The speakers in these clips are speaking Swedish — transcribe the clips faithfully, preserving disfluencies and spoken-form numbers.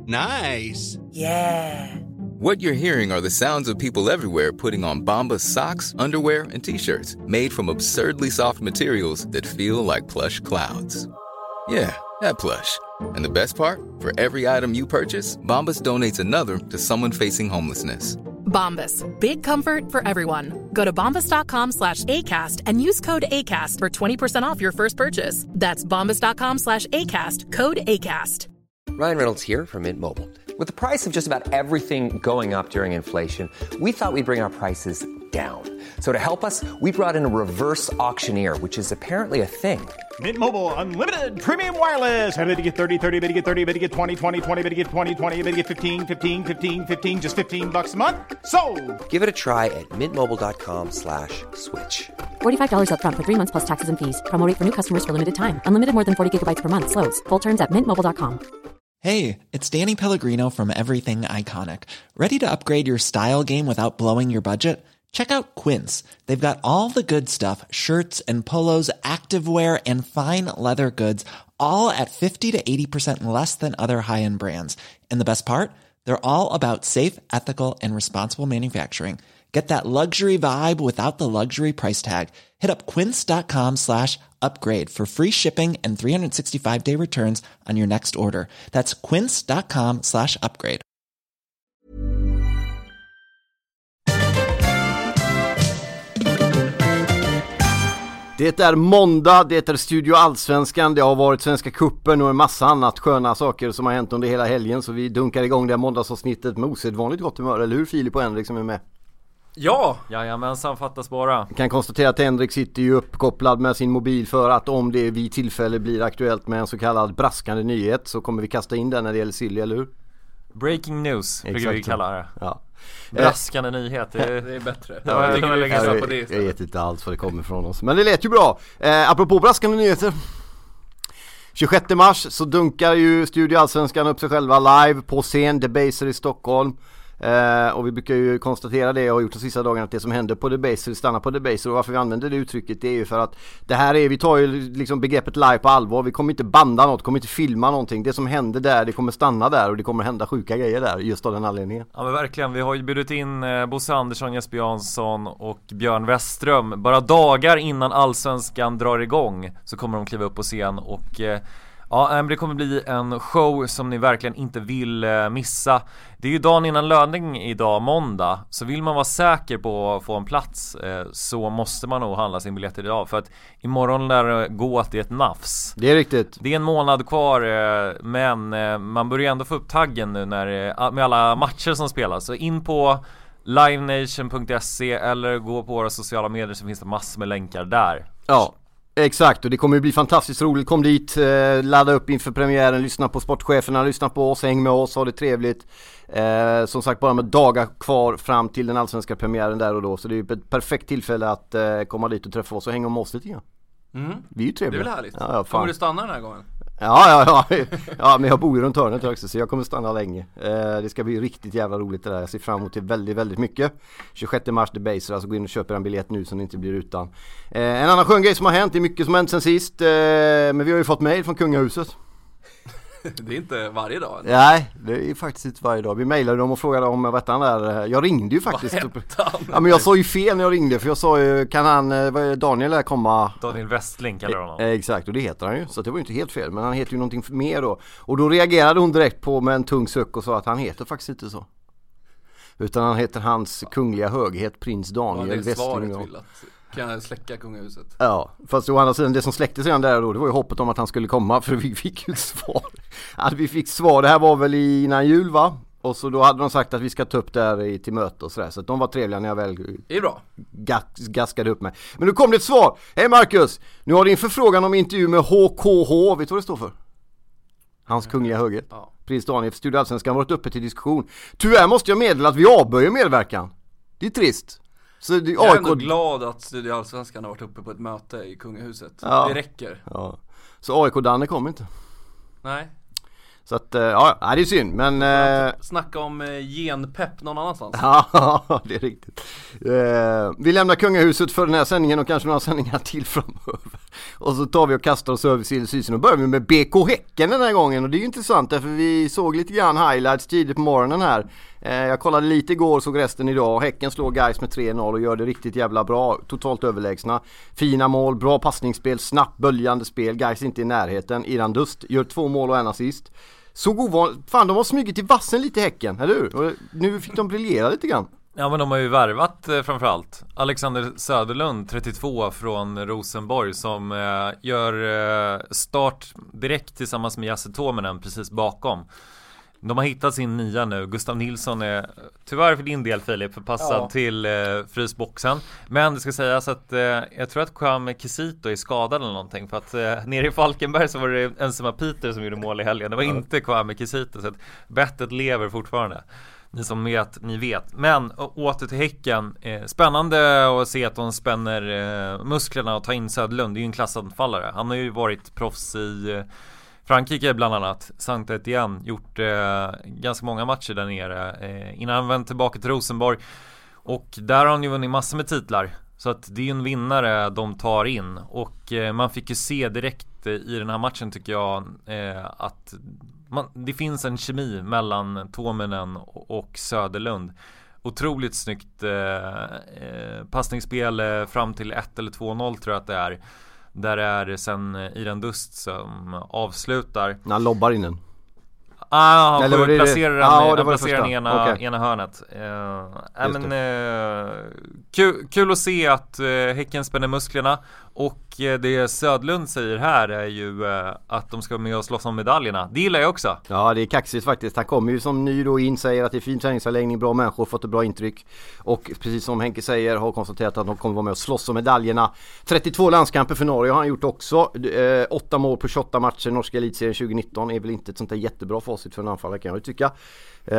Nice. Yeah. What you're hearing are the sounds of people everywhere putting on Bombas socks, underwear, and T-shirts made from absurdly soft materials that feel like plush clouds. Yeah, that plush. And the best part? For every item you purchase, Bombas donates another to someone facing homelessness. Bombas. Big comfort for everyone. Go to bombas.com slash ACAST and use code ACAST for twenty percent off your first purchase. That's bombas.com slash ACAST. Code ACAST. Ryan Reynolds here from Mint Mobile. With the price of just about everything going up during inflation, we thought we'd bring our prices down. So to help us, we brought in a reverse auctioneer, which is apparently a thing. Mint Mobile Unlimited Premium Wireless. How to get thirty, thirty, how to get thirty, how to get twenty, twenty, twenty, how to get twenty, twenty, how to get fifteen, fifteen, fifteen, fifteen, just fifteen bucks a month? Sold! Give it a try at mintmobile.com slash switch. forty-five dollars up front for three months plus taxes and fees. Promo rate for new customers for limited time. Unlimited more than forty gigabytes per month. Slows full terms at mint mobile dot com. Hey, it's Danny Pellegrino from Everything Iconic. Ready to upgrade your style game without blowing your budget? Check out Quince. They've got all the good stuff, shirts and polos, activewear, and fine leather goods, all at fifty to eighty percent less than other high-end brands. And the best part? They're all about safe, ethical, and responsible manufacturing. Get that luxury vibe without the luxury price tag. Hit up quince.com slash upgrade for free shipping and three sixty-five day returns on your next order. That's quince.com slash upgrade. Det är måndag, det är Studio Allsvenskan, det har varit Svenska Cupen och en massa annat sköna saker som har hänt under hela helgen. Så vi dunkar igång det här måndagsavsnittet med osedvanligt gott humör, eller hur Filip och Henrik som är med? Ja, jajamensan, fattas bara. Jag kan konstatera att Henrik sitter ju uppkopplad med sin mobil för att om det vid tillfälle blir aktuellt med en så kallad braskande nyhet så kommer vi kasta in den när det gäller Silja, eller hur? Breaking news, brukar vi kalla det. Ja. Braskande eh. nyhet, det är, det är bättre. Ja, jag, jag, jag, jag, på det jag vet inte alls vad det kommer från oss, men det lät ju bra. Eh, apropå braskande nyheter. tjugosjätte mars så dunkar ju Studio Allsvenskan upp sig själva live på scen, Debaser i Stockholm. Uh, och vi brukar ju konstatera det och har gjort de sista dagarna att det som händer på Debaser stannar på Debaser. Och varför vi använder det uttrycket det är ju för att det här är, vi tar ju liksom begreppet live på allvar. Vi kommer inte banda något, kommer inte filma någonting. Det som händer där, det kommer stanna där och det kommer hända sjuka grejer där just av den anledningen. Ja men verkligen, vi har ju bjudit in eh, Bosse Andersson, Jesper Jansson och Björn Westström. Bara dagar innan Allsvenskan drar igång så kommer de kliva upp på scen och eh, ja, det kommer bli en show som ni verkligen inte vill missa. Det är ju dagen innan löning idag, måndag. Så vill man vara säker på att få en plats så måste man nog handla sin biljett idag. För att imorgon lär det gå att det är ett nafs. Det är riktigt. Det är en månad kvar, men man börjar ändå få upp taggen nu när, med alla matcher som spelas. Så in på livenation punkt se eller gå på våra sociala medier så finns det massor med länkar där. Ja. Exakt, och det kommer ju bli fantastiskt roligt. Kom dit, eh, ladda upp inför premiären, lyssna på sportcheferna, lyssna på oss, häng med oss, ha det trevligt. Eh, som sagt, bara med dagar kvar fram till den allsvenska premiären där och då. Så det är ju ett perfekt tillfälle att eh, komma dit och träffa oss och hänga med oss lite grann. Mm. Vi är ju trevliga. Det är väl härligt. Ja, ja, kommer du stanna den här gången? Ja, ja, ja. Ja, men jag bor ju runt hörnet också så jag kommer stanna länge. Eh, det ska bli riktigt jävla roligt det där. Jag ser fram emot det väldigt, väldigt mycket. tjugosjätte mars, Debaser, alltså gå in och köpa en biljett nu så ni inte blir utan. Eh, en annan skön grej som har hänt, det är mycket som har hänt sen sist. Eh, men vi har ju fått mejl från kungahuset. Det är inte varje dag. Eller? Nej, det är faktiskt inte varje dag. Vi mejlade dem och frågade om vad han där. Jag ringde ju faktiskt. Ja, men jag sa ju fel när jag ringde för jag sa ju, kan han, Daniel här komma? Daniel Westling kallar honom. Eh, exakt, och det heter han ju. Så det var ju inte helt fel, men han heter ju någonting mer då. Och då reagerade hon direkt på med en tung suck och sa att han heter faktiskt inte så. Utan han heter hans kungliga höghet, prins Daniel ja, Westling. Vill att kan jag släcka kungahuset? Ja, fast å andra sidan det som släckte sig där då, det var ju hoppet om att han skulle komma, för vi fick ju ett svar. Att vi fick svar, det här var väl innan jul va? Och så då hade de sagt att vi ska ta upp det här i, till möte och sådär. Så att de var trevliga när jag väl det är bra. Gas, gaskade upp mig. Men nu kom det ett svar. Hej Marcus, nu har din förfrågan om intervju med H K H. Vet du vad det står för? Hans kungliga höghet. Ja. Prins Daniel för Studio Allsvenskan varit uppe till diskussion. Tyvärr måste jag meddela att vi avböjer medverkan. Det är trist. Så det, jag är ändå glad att Studio Allsvenskan har varit uppe på ett möte i kungahuset. Ja. Det räcker. Ja. Så A I K-Danne kom inte. Nej. Så att, ja, det är synd, men... Eh... Snacka om eh, genpepp någon annanstans. Ja, det är riktigt. Eh, vi lämnar kungahuset för den här sändningen och kanske några sändningar till framöver. Och så tar vi och kastar oss över silly season och börjar vi med B K Häcken den här gången. Och det är ju intressant därför vi såg lite grann highlights tidigt på morgonen här. eh, Jag kollade lite igår och såg resten idag. Häcken slår Gais med tre noll och gör det riktigt jävla bra. Totalt överlägsna. Fina mål, bra passningsspel, snabbt böljande spel. Gais inte i närheten. Iran Dust gör två mål och en assist. Så ovanligt, fan de har smugit i vassen lite Häcken, eller hur? Och nu fick de briljera lite grann. Ja men de har ju värvat eh, framförallt Alexander Söderlund, trettiotvå från Rosenborg, som eh, gör eh, start direkt tillsammans med Jasse Tuominen precis bakom. De har hittat sin nia nu. Gustav Nilsson är tyvärr för din del Filip förpassad ja. till eh, frysboxen. Men det ska sägas att eh, jag tror att Kwame Kisito är skadad eller någonting. För att eh, nere i Falkenberg så var det Enzema Peter som gjorde mål i helgen. Det var ja. inte Kwame Kisito, så att bettet lever fortfarande. Ni som vet, ni vet. Men å- åter till Häcken. Eh, spännande att se att de spänner eh, musklerna och tar in Söderlund. Det är ju en klassanfallare. Han har ju varit proffs i eh, Frankrike bland annat. Saint-Étienne gjort eh, ganska många matcher där nere. Eh, innan han vänt tillbaka till Rosenborg. Och där har han ju vunnit massor med titlar. Så att det är ju en vinnare de tar in. Och eh, man fick ju se direkt eh, i den här matchen tycker jag eh, att man, det finns en kemi mellan Tuominen och Söderlund. Otroligt snyggt eh, eh, passningsspel eh, fram till ett eller två noll tror jag att det är. Där är det sen Iran Dust som avslutar. När han lobbar in den. Ah, han får placera den, ah, han placerar den i ena, okay. ena hörnet. Uh, äh, men, uh, kul, kul att se att uh, Häcken spänner musklerna. Och uh, det Södlund säger här är ju uh, att de ska med och slåss om medaljerna. Det gillar jag också. Ja, det är kaxigt faktiskt. Han kommer ju som ny då in, säger att det är fin träningsanläggning, bra människor, fått ett bra intryck. Och precis som Henke säger har konstaterat att de kommer vara med och slåss om medaljerna. trettiotvå landskamper för Norge har han gjort också. Uh, åtta mål på tjugoåtta matcher. Norska elitserien tjugonitton är väl inte ett sånt där jättebra facit för en anfallare kan jag ju tycka. Uh,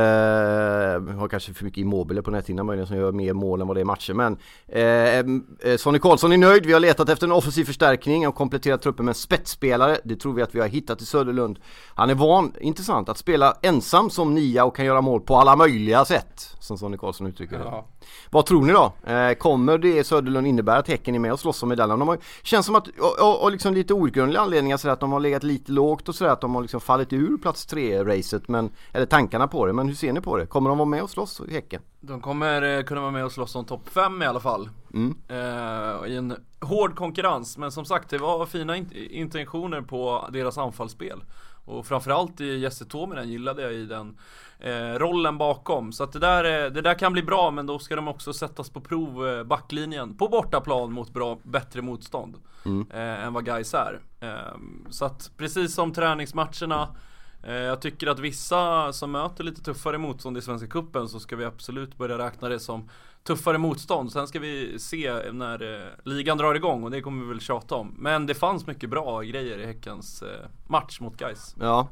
har kanske för mycket Immobile på näthinnan möjligen som gör mer mål än vad det är matcher. Men uh, uh, Sonny Karlsson är nöjd. Vi har letat efter en offensiv förstärkning och kompletterat truppen med en spetsspelare. Det tror vi att vi har hittat i Söderlund. Han är van, intressant, att spela ensam som nia och kan göra mål på alla möjliga sätt, som Sonny Karlsson uttrycker det. Ja. Vad tror ni då? Eh, kommer det Söderlund innebära att Häcken är med och slåss om medaljen? De har, känns som att, och, och, och liksom lite outgrundliga anledningar så att de har legat lite lågt och så att de har liksom fallit ur plats tre-racet, men, eller tankarna på det. Men hur ser ni på det? Kommer de vara med och slåss i Häcken? De kommer eh, kunna vara med och slåss om topp fem i alla fall. Mm. Eh, I en hård konkurrens. Men som sagt, det var fina in- intentioner på deras anfallsspel. Och framförallt i Jesse Tuominen gillade jag i den eh, rollen bakom. Så att det där, det där kan bli bra, men då ska de också sättas på prov eh, backlinjen på bortaplan mot bra, bättre motstånd mm. eh, än vad Gais är. Eh, så att precis som träningsmatcherna, eh, jag tycker att vissa som möter lite tuffare motstånd i Svenska Cupen, så ska vi absolut börja räkna det som tuffare motstånd. Sen ska vi se när eh, ligan drar igång, och det kommer vi väl tjata om. Men det fanns mycket bra grejer i Häckens eh, match mot Gais. Ja.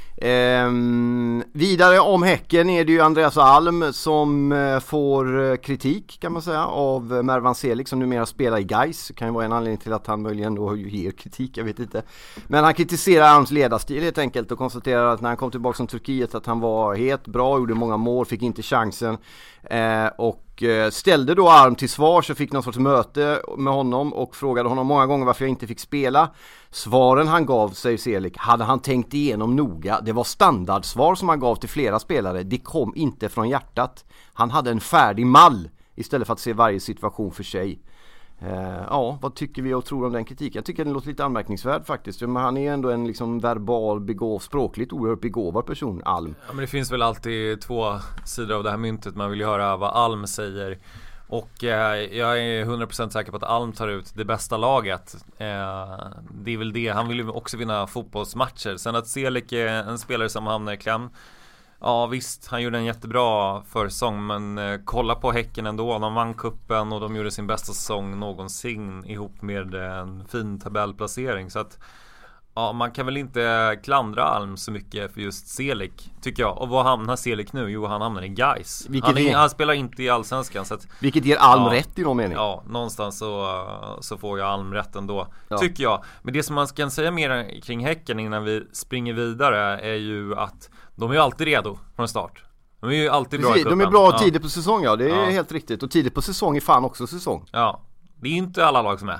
Ehm, vidare om Häcken är det ju Andreas Alm som eh, får kritik kan man säga av Mervan Celik, som numera spelar i Gais. Kan ju vara en anledning till att han möjligen då ger kritik, jag vet inte. Men han kritiserar Alms ledarstil helt enkelt och konstaterar att när han kom tillbaka från Turkiet att han var helt bra, gjorde många mål, fick inte chansen eh, och ställde då Alm till svar, så fick någon sorts möte med honom och frågade honom många gånger varför jag inte fick spela. Svaren han gav, säger Celik, hade han tänkt igenom noga. Det var standardsvar som han gav till flera spelare. Det kom inte från hjärtat. Han hade en färdig mall istället för att se varje situation för sig. Uh, ja, vad tycker vi och tror om den kritiken? Jag tycker den låter lite anmärkningsvärd faktiskt. Men han är ändå en liksom verbal, begåv, språkligt oerhört begåvad person, Alm. Ja, men det finns väl alltid två sidor av det här myntet. Man vill ju höra vad Alm säger. Och eh, jag är hundra procent säker på att Alm tar ut det bästa laget. Eh, det är väl det. Han vill ju också vinna fotbollsmatcher. Sen att Celik är en spelare som hamnar i kläm. Ja visst, han gjorde en jättebra försäsong, men eh, kolla på Häcken ändå. De vann kuppen och de gjorde sin bästa säsong någonsin ihop med en fin tabellplacering. Så att ja, man kan väl inte klandra Alm så mycket för just Celik, tycker jag. Och vad hamnar Celik nu? Jo, han hamnar i Gais. Han, är, han spelar inte i Allsvenskan, så att, vilket ger Alm ja, rätt i någon mening. Ja, någonstans så, så får jag Alm rätt ändå, ja. Tycker jag. Men det som man kan säga mer kring Häcken innan vi springer vidare är ju att de är ju alltid redo från start. De är ju alltid Precis, bra i kuppen. De är bra ja. tidigt på säsong, ja. Det är ja. helt riktigt. Och tidigt på säsong är fan också säsong. Ja, det är inte alla lag som är.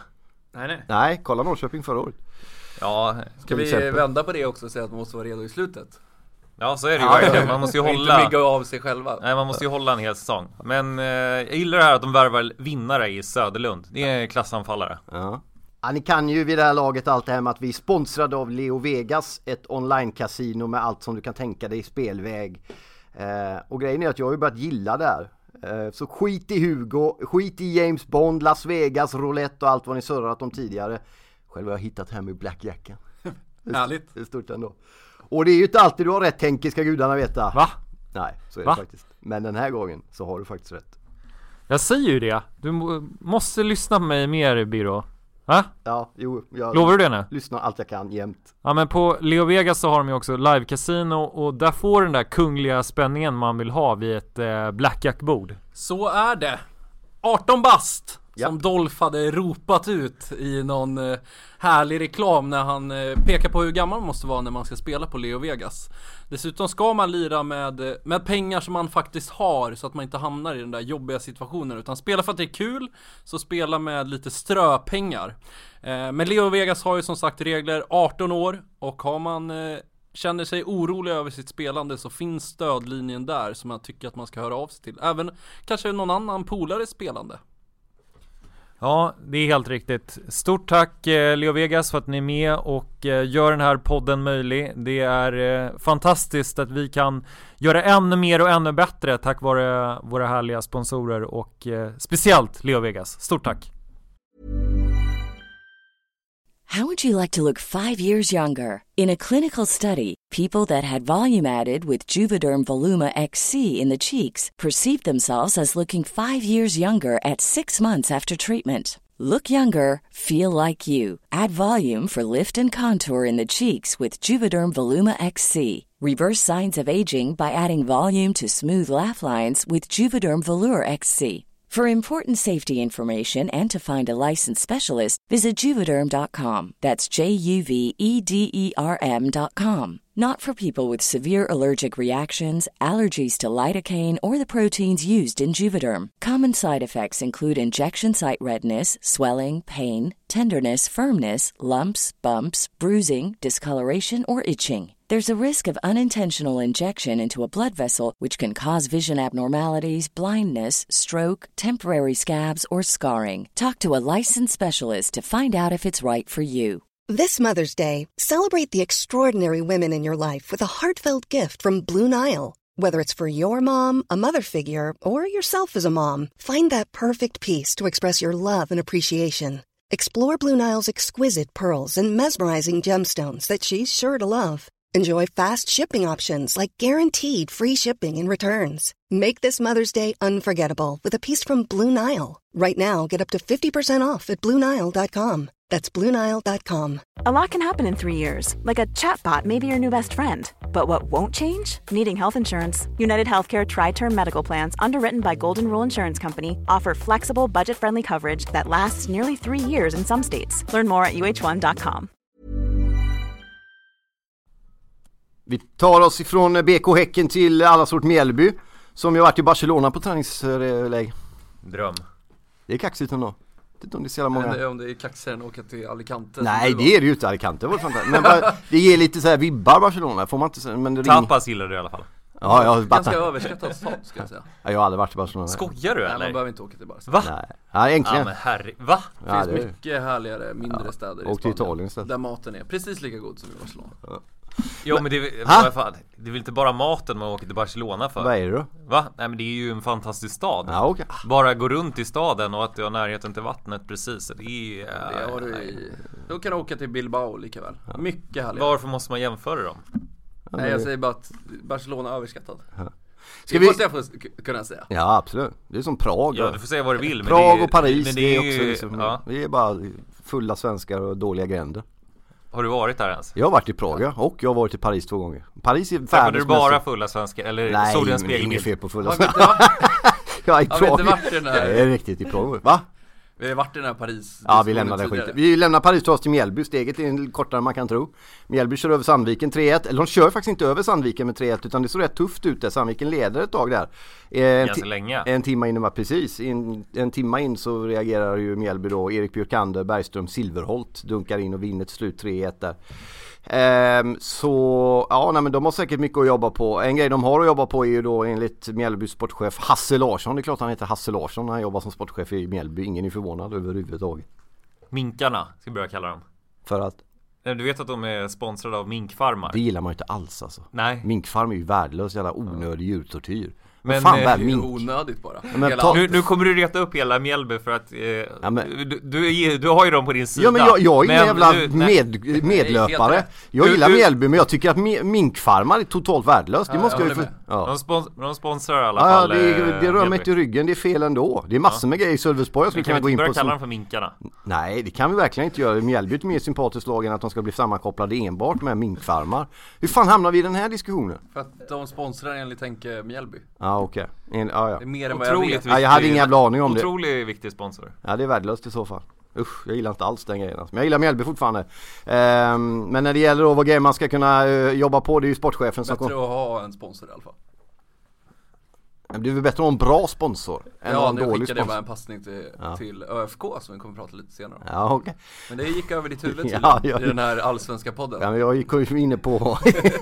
Nej, nej. Nej, kolla Norrköping förra året. Ja, Ska vi exempel. vända på det också och säga att man måste vara redo i slutet? Ja, så är det ju verkligen. Man måste ju hålla... Inte mygga av sig själva. Nej, man måste ju hålla en hel säsong. Men eh, jag gillar det här att de värvar vinnare i Söderlund. Det är klassanfallare. Ja. Ja, ni kan ju vid det här laget allt det här med att vi är sponsrade av Leo Vegas, ett online-casino med allt som du kan tänka dig i spelväg. Eh, och grejen är att jag har ju börjat gilla det här. Eh, så skit i Hugo, skit i James Bond, Las Vegas, roulette och allt vad ni surrat om tidigare. Själv har jag hittat hem i Blackjacken. Härligt. Det är stort ändå. Och det är ju inte alltid du har rätt, tänker, ska gudarna veta. Va? Nej, så är Va? det faktiskt. Men den här gången så har du faktiskt rätt. Jag säger ju det. Du må, måste lyssna på mig mer, Biro. Va? Ja, jo. Jag Lovar du det nu? Lyssnar allt jag kan, jämt. Ja, men på Leo Vegas så har de ju också live-casino och där får den där kungliga spänningen man vill ha vid ett eh, blackjack-bord. Så är det. arton bast som Japp. Dolph hade ropat ut i någon eh, härlig reklam när han eh, pekar på hur gammal man måste vara när man ska spela på Leo Vegas. Dessutom ska man lira med, med pengar som man faktiskt har så att man inte hamnar i den där jobbiga situationen, utan spela för att det är kul, så spela med lite ströpengar. Eh, men Leo Vegas har ju som sagt regler arton år, och har man eh, känner sig orolig över sitt spelande så finns stödlinjen där som jag tycker att man ska höra av sig till. Även kanske någon annan polare spelande. Ja, det är helt riktigt. Stort tack eh, Leo Vegas för att ni är med och eh, gör den här podden möjlig. Det är eh, fantastiskt att vi kan göra ännu mer och ännu bättre tack vare våra härliga sponsorer och eh, speciellt Leo Vegas. Stort tack! How would you like to look five years younger? In a clinical study, people that had volume added with Juvederm Voluma X C in the cheeks perceived themselves as looking five years younger at six months after treatment. Look younger, feel like you. Add volume for lift and contour in the cheeks with Juvederm Voluma X C. Reverse signs of aging by adding volume to smooth laugh lines with Juvederm Volure X C. For important safety information and to find a licensed specialist, visit Juvederm dot com. That's J U V E D E R M dot com. Not for people with severe allergic reactions, allergies to lidocaine, or the proteins used in Juvederm. Common side effects include injection site redness, swelling, pain, tenderness, firmness, lumps, bumps, bruising, discoloration, or itching. There's a risk of unintentional injection into a blood vessel, which can cause vision abnormalities, blindness, stroke, temporary scabs, or scarring. Talk to a licensed specialist to find out if it's right for you. This Mother's Day, celebrate the extraordinary women in your life with a heartfelt gift from Blue Nile. Whether it's for your mom, a mother figure, or yourself as a mom, find that perfect piece to express your love and appreciation. Explore Blue Nile's exquisite pearls and mesmerizing gemstones that she's sure to love. Enjoy fast shipping options like guaranteed free shipping and returns. Make this Mother's Day unforgettable with a piece from Blue Nile. Right now, get up to fifty percent off at Blue Nile dot com. That's Blue Nile dot com. A lot can happen in three years, like a chatbot may be your new best friend. But what won't change? Needing health insurance. United Healthcare Tri-Term Medical Plans, underwritten by Golden Rule Insurance Company, offer flexible, budget-friendly coverage that lasts nearly three years in some states. Learn more at U H one dot com. Vi tar oss ifrån B K Häcken till Allasort Mjällby, som ju varit i Barcelona på träningsläge. Dröm. Det är kaxigt ändå. Det är inte om det är så jävla många. Jag vet inte om det är kaxigare än att åka till Alicante. Nej, det är det ju inte. Alicante var det fantastiskt. Men bara, det ger lite så här vibbar Barcelona, får man inte säga. Men det Tapas gillar du i alla fall. Ja, jag har ganska överskattat stad, ska jag säga. Ja, jag har aldrig varit i Barcelona. Skojar du eller? Nej, man behöver inte åka till Barcelona. Va? Nej. Ja, egentligen. Ja, men herre, va? Det finns ja, det mycket härligare mindre ja. städer i och till Italien istället. Där maten är precis lika god som i Barcelona. Ja. Jo, men, men det, fan, det är väl inte bara maten man åker till Barcelona för. Vad är det då? Va? Nej, men det är ju en fantastisk stad. Ja, okay. Bara gå runt i staden och att du har närheten till vattnet precis. Det är... Det har du i... Då kan du åka till Bilbao lika väl. Ja. Mycket härligt. Varför måste man jämföra dem? Ja, nej, jag säger bara att Barcelona är överskattad. Ja. Ska det vi... måste jag få kunna säga. Ja, absolut. Det är som Prag. Ja, du får säga vad du vill. Prag men det är, och Paris, men det är, det är också liksom, ja. Vi är bara fulla svenskar och dåliga gränder. Har du varit där ens? Jag har varit i Prag, ja. Och jag har varit i Paris två gånger. Paris är världens du bara fulla svenskar? Eller nej, såg du en spegelbild? Nej, inget fel på fulla svenskar. Jag är i Prag. Har inte varit den här... Jag är riktigt i Prag. Va? Vi har varit i den här Paris. Ja, vi lämnar det skiten. Vi lämnar Paris till oss till Mjällby. Steget är kortare än man kan tro. Mjällby kör över Sandviken tre ett. Eller de kör faktiskt inte över Sandviken med tre ett, utan det står rätt tufft ut där. Sandviken leder ett tag där. En, Ganska länge. En timme in, var precis. En, en timme in så reagerar ju Mjällby då. Erik Björkander, Bergström, Silverholt dunkar in och vinner till slut tre ett där. Ehm, så ja, nej, men de har säkert mycket att jobba på. En grej de har att jobba på är ju då enligt Mjällbys sportchef Hasse Larsson. Det är klart han heter Hasse Larsson. Han jobbar som sportchef i Mjällby. Ingen är förvånad överhuvudtaget. Minkarna ska vi börja kalla dem. För att? Du vet att de är sponsrade av minkfarmar. Det gillar man ju inte alls alltså. Nej. Minkfarm är ju värdelös, jävla onödig djurtortyr. Men fan, eh, vär, Det är mink. onödigt bara. Men ta- nu, nu kommer du reta upp hela Mjällby för att eh, Ja, men- du, du, är- du har ju dem på din sida. Ja, men jag, jag är ingen jävla du- nej. med, medlöpare. helt rätt. Jag Du- gillar du- Mjällby, men jag tycker att mi- minkfarmar är totalt värdelöst. Det Ja, måste jag jag ju håller för... med. Ja. De, spons, de sponsrar i alla Ja, fall. det, eh, det rör mig Mjällby. inte i ryggen, det är fel ändå. Det är massor med grejer i Sölvesborg som Vi vi kan kan gå inte in börja på. kalla Som... dem för minkarna. Nej, det kan vi verkligen inte göra. Mjällby är ett mer sympatiskt lag än att de ska bli sammankopplade enbart med minkfarmar. Hur fan hamnar vi i den här diskussionen? För att de sponsrar enligt Henke Mjällby. Ja, okej. En- Ja, ja. Det är mer än vad jag Otroligt vet. Ja, jag hade ingen jävla aning om det. Otroligt viktig sponsor. Ja, det är värdelöst i så fall. Usch, jag gillar inte alls den grejen. Men jag gillar Mjällby fortfarande. Ehm, men när det gäller då vad grejer man ska kunna uh, jobba på, det är ju sportchefen som Bättre kommer. att ha en sponsor i alla fall. Det är väl bättre att ha en bra sponsor än att ha Ja, en nu dålig skickade jag sponsor. bara en passning till, Ja. till ÖFK som vi kommer att prata lite senare om. Ja, okej. Men det gick över ditt huvud Ja, tydligen ja. i den här allsvenska podden. Ja, men jag gick ju inne på...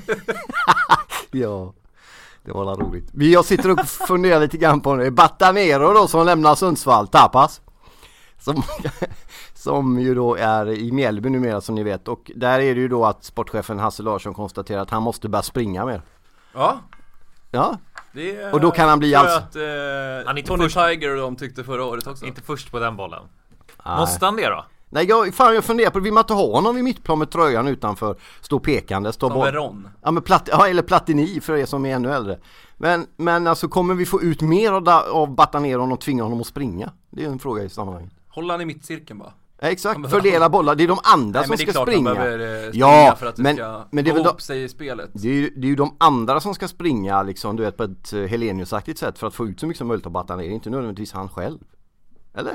ja, det var la roligt. Vi Jag sitter och funderar lite grann på det. Batanero då som lämnar Sundsvall, Tapas. Som, som ju då är i Mjällby numera som ni vet. Och där är det ju då att sportchefen Hasse Larsson konstaterar att han måste börja springa mer. Ja, Ja, det Och då kan han bli tror jag alls- att eh, Han är inte Tony först. Tiger och de tyckte förra året också. Inte först på den bollen. Nej. Måste han det då? Nej, jag, fan, jag funderar på, vill man inte ha honom i mittplan med tröjan utanför, stå pekande, stå Som bort. Veron. Ja, men platt, ja, eller Platini för er som är ännu äldre. Men, men alltså kommer vi få ut mer av, da, av Batanero om de tvingar honom att springa? Det är en fråga i sammanhanget. Hålla han i mittcirkeln bara. Ja, exakt, Han behöver- fördela bollar. Det är de andra Nej, som men det är ska klart springa. han behöver eh, springa Ja, för att det men, ska men det är gå väl de, ihop sig i spelet. det är, ju, det är ju de andra som ska springa liksom, du vet, på ett eh, Helenius-aktigt sätt för att få ut så mycket som möjligt av Batanero, inte nödvändigtvis han själv. Eller?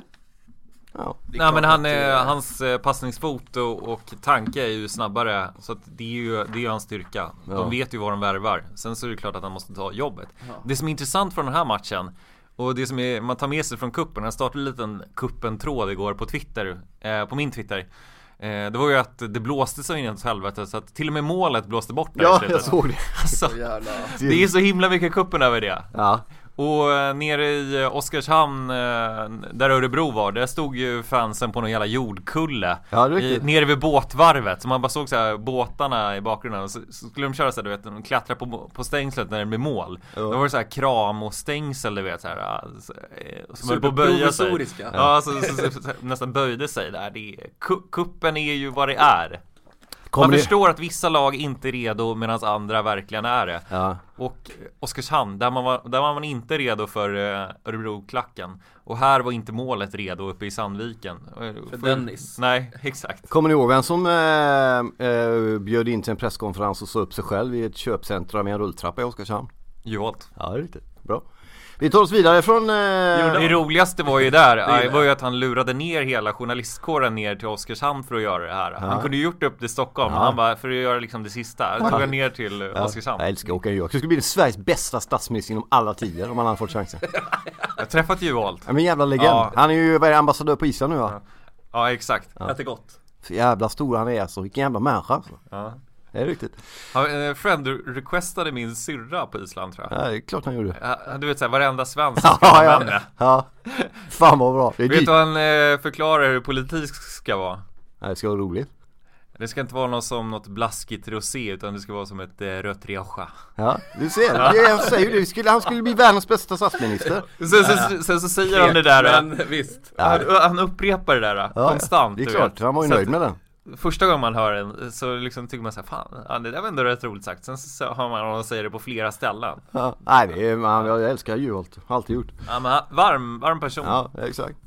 Ja. Nej, men han, eh, hans eh, passningsfot och, och tanke är ju snabbare. Så att det är ju, det är ju hans styrka. Ja. De vet ju vad de värvar. Sen så är det klart att han måste ta jobbet. Det som är intressant från den här matchen, och det som är, man tar med sig från kuppen, jag startade en liten kuppen-tråd igår på Twitter, eh, på min Twitter. Eh, det var ju att det blåste så in i helvete så att till och med målet blåste bort där i Ja, slutet. jag såg det. Alltså, Så jävla... det är så himla mycket kuppen över det. Ja. Och eh, nere i eh, Oskarshamn, eh, där Örebro var, där stod ju fansen på någon jävla jordkulle. Ja, det är I, riktigt. nere vid båtvarvet, så man bara såg så här båtarna i bakgrunden. Och så, så skulle de köra så här, du vet, de klättrar på, på stängslet när det blir mål. Ja. Då var det så här kram och stängsel, du vet så här, så, eh, som höll på att böja sig. Superprovisoriska. Ja, så, så, så, så, så, nästan böjde sig där. Det är, ku- kuppen är ju vad det är. Kommer Man det- förstår att vissa lag inte är redo medan andra verkligen är det. Ja. Och Oskarshamn, där man var, där var man inte redo för uh, Örebro-klacken. Och här var inte målet redo uppe i Sandviken. För Dennis. Nej, exakt. Kommer ni ihåg vem som eh, eh, bjöd in till en presskonferens och så upp sig själv i ett köpcentra med en rulltrappa i Oskarshamn? Jolt. Ja, det är riktigt. Bra. Vi tar oss vidare från... Eh, Det roligaste var ju där, Det det var ju att han lurade ner hela journalistkåren ner till Oskarshamn för att göra det här. Han kunde ju gjort upp det i Stockholm, Ja. men han bara, för att göra liksom det sista, tog han ner till ja, Oskarshamn. jag älskar Håkan Juholt. Det skulle bli Sveriges bästa statsminister inom alla tider om han hade fått chansen. Jag har träffat Juholt. Ja, men jävla legend. Ja. Han är ju vad är det, ambassadör på Island nu va? Ja, exakt. Äter gott. Så jävla stor han är så. Vilken jävla människa alltså. Ja. Det är riktigt. Han eh, friend-requestade min syrra på Island, tror jag. Ja, det är klart han gjorde. Ja, du vet såhär, varenda svensk Ja, ska ja, använda. ja. Fan vad bra. Det är Vet dyrt. du vad han eh, förklarar hur politik ska vara? Ja, det ska vara roligt. Det ska inte vara något som något blaskigt rosé, utan det ska vara som ett eh, rött Rioja. Ja, du ser. Det, jag säger ju det. Skulle, han skulle bli världens bästa statsminister. Sen så, så, så, så säger han det där. Men visst. Han, han upprepar det där Ja, konstant. det är du klart. vet. Han var ju Så nöjd att med den. Första gången man hör den så liksom tycker man så här, fan, ja, det där var ändå rätt roligt sagt. Sen så har man honom säger det på flera ställen. Ja, nej, det är, man, jag älskar Juholt. Har alltid gjort. Ja, men han- varm, varm person. Ja, exakt.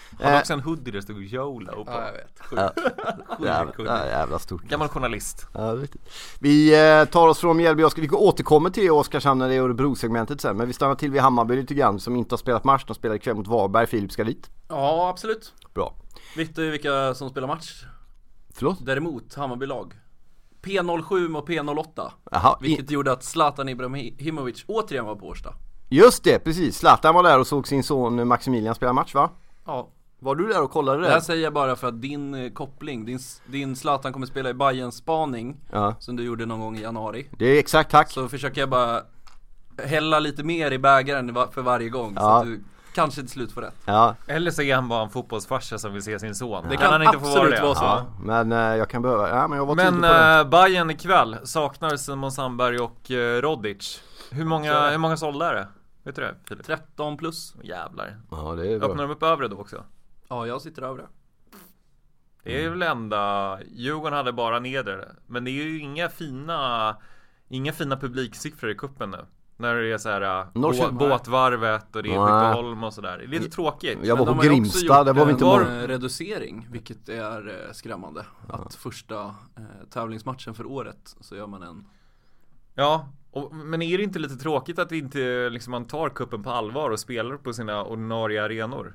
Han har också en hoodie där det stod YOLO på. Ja, jag vet. Ja. jävla, jävla stort. Gammal journalist. Ja, vi eh, tar oss från Mjällby. Vi återkommer till Oskarshamn när det är Örebro-segmentet sen. Men vi stannar till vid Hammarby lite grann, som inte har spelat match. De spelar ikväll mot Varberg. Filip ska dit. Ja, absolut. Bra. Vet du vilka som spelar match? Förlåt? Däremot Hammarby-lag P noll sju och P noll åtta. Aha, vilket i... gjorde att Zlatan Ibrahimovic återigen var på Årsta. Just det, precis. Zlatan var där och såg sin son Maximilian spela match, va? Ja. Var du där och kollade det? Det här säger jag bara för att din eh, koppling, din, din Zlatan kommer spela i Bayerns spaning, ja, som du gjorde någon gång i januari. Det är exakt, tack. Så försöker jag bara hälla lite mer i bägaren för varje gång, ja, så att du kanske till slut får rätt. Ja. Eller så är han bara en fotbollsfarsa som vill se sin son. Det kan, kan han inte få vara det. Vara så. Ja, men eh, jag kan behöva. Ja, men jag var Men eh, Bayern ikväll saknar Simon Sandberg och eh, Rodic. Hur många hur många sålda är det? Vet du det, Filip? tretton plus. Jävlar. Ja, det är bra. Öppnar de upp övre då också? Ja, jag sitter över det. Det är väl enda Djurgården hade bara nedre. Men det är ju inga fina Inga fina publiksiffror i kuppen nu. När det är så här Norrköping, båtvarvet och det är Skytteholm och sådär. Det är lite jag, tråkigt. Jag var på Grimstad, det var vi inte var en reducering, vilket är eh, skrämmande. Ja. Att första eh, tävlingsmatchen för året så gör man en. Ja, och, men är det inte lite tråkigt att inte liksom, man tar kuppen på allvar och spelar på sina ordinarie arenor?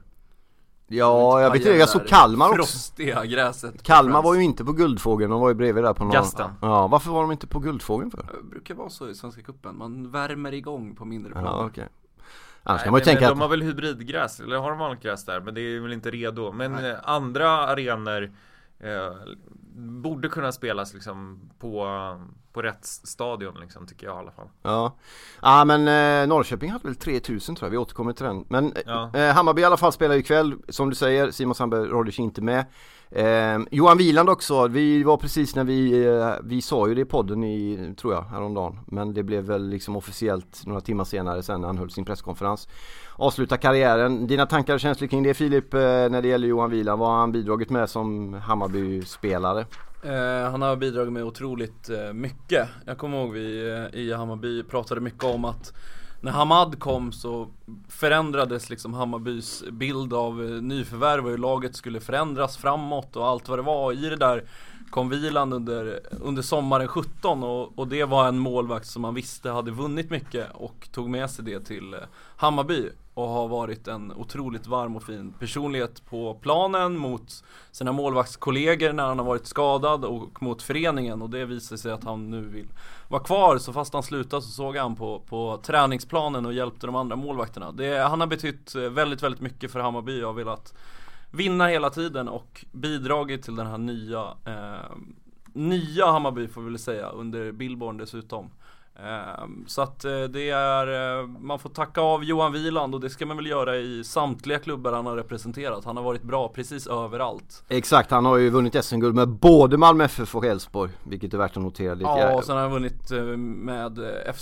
Ja, jag vet inte, jag såg Kalmar också. Frostiga gräset. Kalmar var ju inte på Guldfågeln, de var ju bredvid där på någon. Gasten. Ja, varför var de inte på Guldfågeln för? Det brukar vara så i Svenska cupen, man värmer igång på mindre plan. Ja, okej. Okay. Annars kan man ju tänka men att de har väl hybridgräs, eller har de vanligt gräs där, men det är väl inte redo. Men Nej. andra arenor eh, borde kunna spelas liksom på, på rätt stadion liksom, tycker jag i alla fall. Ja, ja men eh, Norrköping hade väl tre tusen tror jag, vi återkommer till den. Men ja. eh, Hammarby i alla fall spelar ikväll, som du säger, Simon Sandberg Rodic inte med. Eh, Johan Wieland också, vi var precis när vi eh, vi sa ju det i podden i, tror jag, häromdagen. Men det blev väl liksom officiellt några timmar senare sen när han höll sin presskonferens. Avsluta karriären. Dina tankar och känslor kring det, Filip, eh, när det gäller Johan Wieland? Vad har han bidragit med som Hammarby-spelare? Eh, han har bidragit med otroligt eh, mycket. Jag kommer ihåg vi eh, i Hammarby pratade mycket om att när Hamad kom så förändrades liksom Hammarbys bild av eh, nyförvärv och hur laget skulle förändras framåt och allt vad det var. I det där kom Wieland under, under sommaren sjutton och, och det var en målvakt som man visste hade vunnit mycket och tog med sig det till eh, Hammarby och har varit en otroligt varm och fin personlighet på planen mot sina målvaktskollegor när han har varit skadad och mot föreningen, och det visar sig att han nu vill vara kvar. Så fast han slutade så såg han på, på träningsplanen och hjälpte de andra målvakterna. Det, han har betytt väldigt, väldigt mycket för Hammarby och har velat vinna hela tiden och bidragit till den här nya eh, nya Hammarby får vi väl säga, under Billborn dessutom. Så att det är, man får tacka av Johan Wieland, och det ska man väl göra i samtliga klubbar han har representerat. Han har varit bra precis överallt. Exakt, han har ju vunnit S M-guld med både Malmö F F och Elfsborg, vilket är värt att notera lite. Ja, och sen har han vunnit med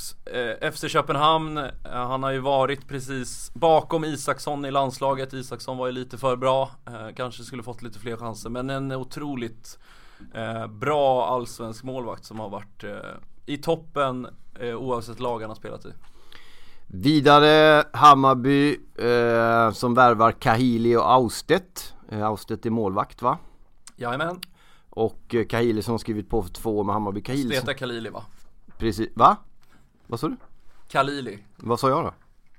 F C Köpenhamn. Han har ju varit precis bakom Isaksson i landslaget. Isaksson var ju lite för bra, kanske skulle fått lite fler chanser, men en otroligt bra allsvensk målvakt som har varit i toppen eh, oavsett lag han har spelat i. Vidare Hammarby eh, som värvar Kahili och Austedt. eh, Austedt är målvakt, va? Jajamän. Och eh, Kahili som skrivit på för två år med Hammarby. Kahili Steta Kalili, va? Precis, va? Vad sa du? Kalili. Vad sa jag då?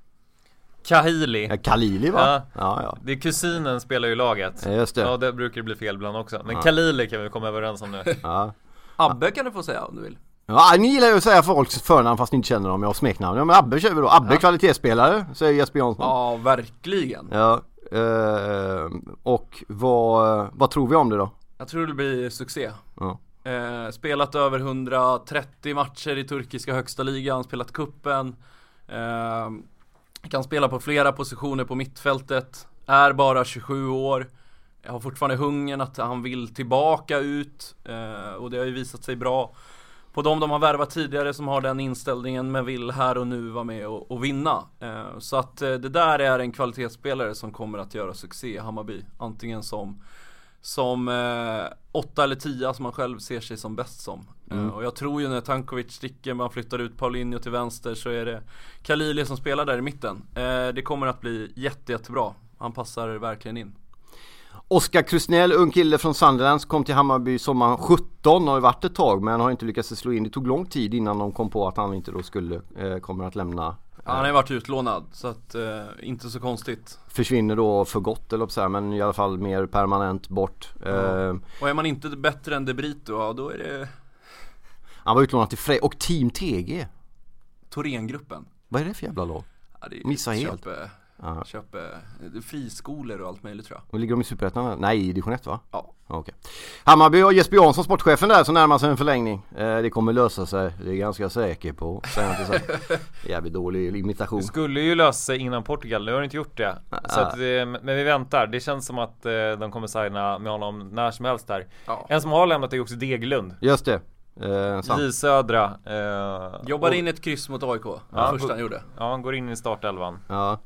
Kahili. Ja, Kalili, va? Ja. Ja, ja. Det är kusinen spelar ju laget. Ja, just det. Ja, det brukar det bli fel ibland också. Men ja. Kalili kan vi komma överens om nu. Ja. Abbe kan du få säga om du vill. Ja, ni gillar ju att säga folks förnamn fast ni inte känner dem. Jag har smeknamn. Ja, men Abbe kör vi då. Abbe, ja. Kvalitetsspelare, säger Jesper Jansson. Ja, verkligen. Ja, eh, och vad, vad tror vi om det då? Jag tror det blir succé. Ja. Eh, spelat över hundratrettio matcher i turkiska högsta ligan, spelat kuppen. Eh, kan spela på flera positioner på mittfältet. Är bara tjugosju år. Jag har fortfarande hungern att han vill tillbaka ut. Eh, och det har ju visat sig bra på dem de har värvat tidigare som har den inställningen, men vill här och nu vara med och, och vinna. Eh, så att eh, det där är en kvalitetsspelare som kommer att göra succé i Hammarby. Antingen som, som eh, åtta eller tio som man själv ser sig som bäst som. Mm. Eh, och jag tror ju när Tankovic sticker, man flyttar ut Paulinho till vänster, så är det Kalili som spelar där i mitten. Eh, det kommer att bli jätte, jättebra. Han passar verkligen in. Oskar Krusnell, ung kille från Sunderland, kom till Hammarby sommaren sjutton, har ju varit ett tag men har inte lyckats slå in. Det tog lång tid innan de kom på att han inte då skulle eh, kommer att lämna. Eh, ja, han har ju varit utlånad så att eh, inte så konstigt. Försvinner då för gott eller så här, men i alla fall mer permanent bort. Ja. Eh, och är man inte bättre än De Brito, ja, då är det... Han var utlånad till Frej och Team T G. Thorengruppen. Vad är det för jävla lag? Ja, det är Missa helt. Köpe, Aha. köpe friskolor och allt möjligt tror jag. Och ligger de i Superettan? Nej, i division ett va? Ja. Okay. Hammarby och Jesper Jansson, sportchefen där, så närmar sig en förlängning. Eh, det kommer lösa sig, det är ganska säker på. Jävligt dålig imitation. Det skulle ju lösa sig innan Portugal, nu har de inte gjort det. Ah. Så att, men vi väntar, det känns som att eh, de kommer signa med honom när som helst där. Ja. En som har lämnat är också Degerlund. Just det. Eh, J Södra eh, Jobbar och, in ett kryss mot A I K, ja, första han gjorde. Ja, han går in i startelvan. Ja.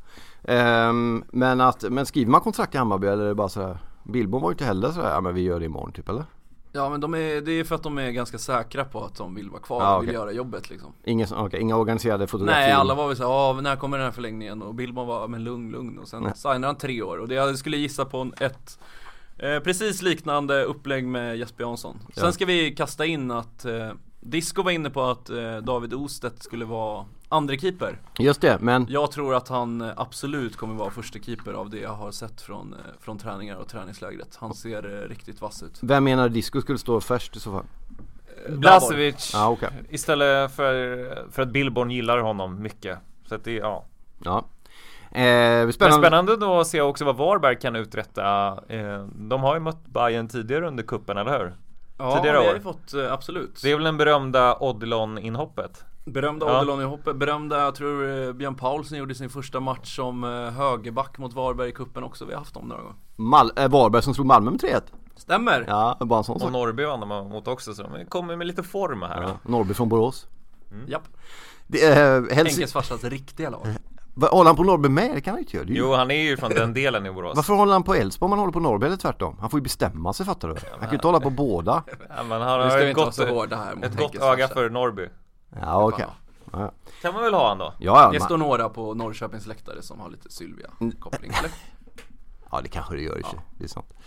Um, men, att, men skriver man kontrakt i Hammarby eller är det bara sådär? Billborn var ju inte heller sådär, ja men vi gör det imorgon typ eller? Ja men de är, det är för att de är ganska säkra på att de vill vara kvar ja, och vill okay. göra jobbet liksom. Ingen, okay, inga organiserade fotografier? Nej, alla var väl såhär, ja när kommer den här förlängningen? Och Billborn var, men lugn, lugn. Och sen Nej. signade han tre år. Och det jag skulle gissa på en, ett eh, precis liknande upplägg med Jesper Jansson. Sen ja. ska vi kasta in att eh, Disco var inne på att eh, David Ostedt skulle vara andra keeper. Just det, men jag tror att han eh, absolut kommer vara första keeper av det jag har sett från, eh, från träningar och träningslägret. Han ser eh, riktigt vass ut. Vem menar Disco skulle stå först i så fall? Blasevic ah, okay. istället för, för att Billborn gillar honom mycket. Så att det, ja. Ja. Eh, spännande. Men spännande då att se också vad Varberg kan uträtta. Eh, de har ju mött Bayern tidigare under kuppen, eller hur? Ja, tidigare det har år. vi fått, eh, absolut. Det är väl den berömda Odilon-inhoppet. Berömda ja. Odilon-inhoppet. Berömda, jag tror eh, Björn Paulsen gjorde sin första match som eh, högerback mot Varberg i kuppen också. Vi har haft dem några gånger. Mal- äh, Varberg som slog Malmö med tre ett. Stämmer. Ja, bara en sån sak. Och Norrby vann de mot också, så de kommer med lite form här. Ja, Norrby från Borås. Mm. Japp. Det, äh, Helsing... Henkes farsas riktiga lag. Vad håller han på Norrby med? Det kan han inte göra. Ju... Jo, han är ju från den delen i Borås. Varför håller han på Älvsborg om man håller på Norrby eller tvärtom? Han får ju bestämma sig, fattar du? Han kan ju inte hålla på båda. Ja, men han har ett gott, ett gott öga för Norrby. Ja, okej. Okay. Ja. Kan man väl ha han då? Ja, ja, det man... står några på Norrköpings läktare som har lite Sylvia koppling, eller? Ja, det kanske det gör i sig. Ja. Det är sant.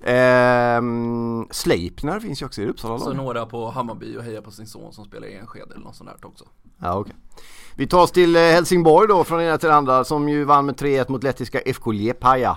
Ehm, Sleipner finns ju också i Uppsala. Så några på Hammarby och hejar på sin son som spelar i Enskede eller något sånt där också. Ja, okej. Okay. Vi tar oss till Helsingborg då, från ena till andra, som ju vann med tre ett mot lettiska F K Liepaja.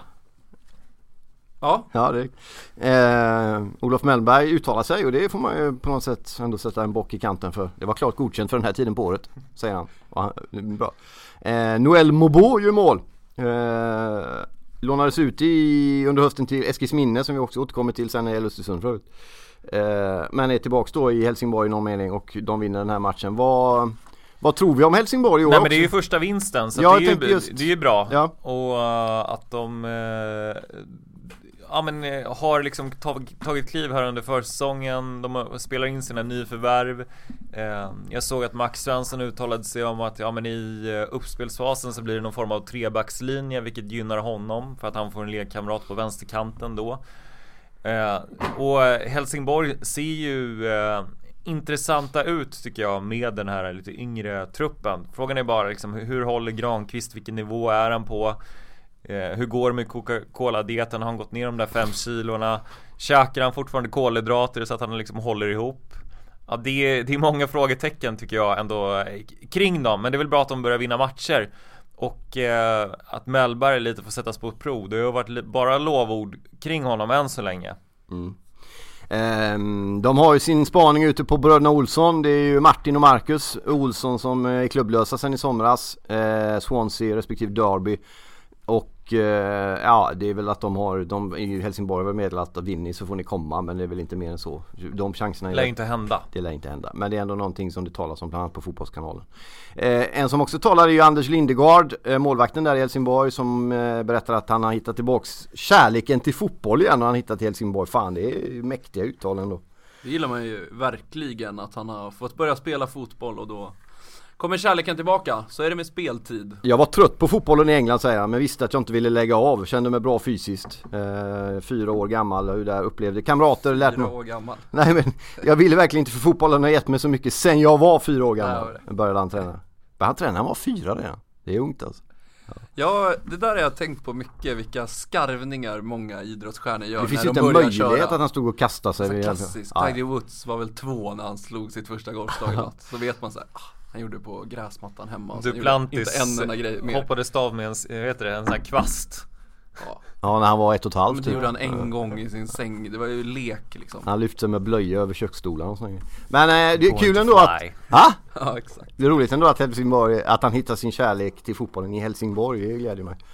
Ja. Ja, det eh, Olof Mellberg uttalar sig och det får man ju på något sätt ändå sätta en bock i kanten för. Det var klart godkänt för den här tiden på året, säger han. han bra. Eh, Noel Mobo gör mål. Eh, lånades ut i, under hösten till Eskilsminne, som vi också återkommer till sen när det gäller Östersund förut. Eh, men är tillbaka då i Helsingborg i någon mening och de vinner den här matchen. Vad, vad tror vi om Helsingborg i år? Nej, också? Men det är ju första vinsten, så ja, det, är ju, just... det är ju bra. Ja. Och uh, att de uh, ja, men, uh, har liksom tag, tagit kliv här under försäsongen. De uh, spelar in sina nyförvärv. Uh, jag såg att Max Svensson uttalade sig om att ja, men i uh, uppspelsfasen så blir det någon form av trebackslinje, vilket gynnar honom för att han får en lekkamrat på vänsterkanten då. Uh, och Helsingborg ser ju uh, intressanta ut tycker jag med den här lite yngre truppen. Frågan är bara liksom, hur håller Granqvist, vilken nivå är han på? Eh, hur går det med Coca-Cola-dieten? Har han gått ner de där fem kilorna? Käkar han fortfarande kolhydrater så att han liksom håller ihop? Ja, det är, det är många frågetecken tycker jag ändå kring dem. Men det är väl bra att de börjar vinna matcher. Och eh, att Mellberg lite får sättas på prov. Det har varit bara lovord kring honom än så länge. Mm. Um, de har ju sin spaning ute på bröderna Olsson. Det är ju Martin och Marcus Olsson som är klubblösa sen i somras. uh, Swansea respektive Derby. Och uh, ja, det är väl att de har de i Helsingborg har meddelat att vinner så får ni komma, men det är väl inte mer än så. De chanserna lär inte hända. Det lär inte hända, men det är ändå någonting som det talas om bland annat på Fotbollskanalen. uh, En som också talar är ju Anders Lindegard, uh, målvakten där i Helsingborg, som uh, berättar att han har hittat tillbaks kärleken till fotboll igen och han har hittat till Helsingborg. Fan, det är mäktiga uttal då. Det gillar man ju verkligen, att han har fått börja spela fotboll och då kommer kärleken tillbaka, så är det med speltid. Jag var trött på fotbollen i England, säger han, men visste att jag inte ville lägga av. Kände mig bra fysiskt. Eh, fyra år gammal, hur där upplevde kamrater. Lärt fyra mig... år gammal. Nej, men jag ville verkligen inte, för fotbollen har gett mig så mycket sen jag var fyra år gammal. Nej, började han träna. Men han tränade, han var fyra redan. Det är ungt alltså. Ja, det där har jag tänkt på mycket, vilka skarvningar många idrottsstjärnor gör. Det finns när ju de inte en börjar möjlighet köra. att han stod och kastade sig. Alltså, klassiskt, ja. Tiger Woods var väl två när han slog sitt första golfslag i natt. Så vet man så här, ah, han gjorde på gräsmattan hemma. Duplantis en hoppade stav med en, vet du det, en sån här kvast. Ja. Ja, när han var ett och ett halvt. Men det gjorde han en gång i sin säng. Det var ju lek liksom. Han lyfte sig med blöja över köksstolen och sånt. Men eh, det är kul ändå att... Ha? Ja, exakt. Det är roligt ändå att Helsingborg, att han hittar sin kärlek till fotbollen i Helsingborg. Det glädjer mig.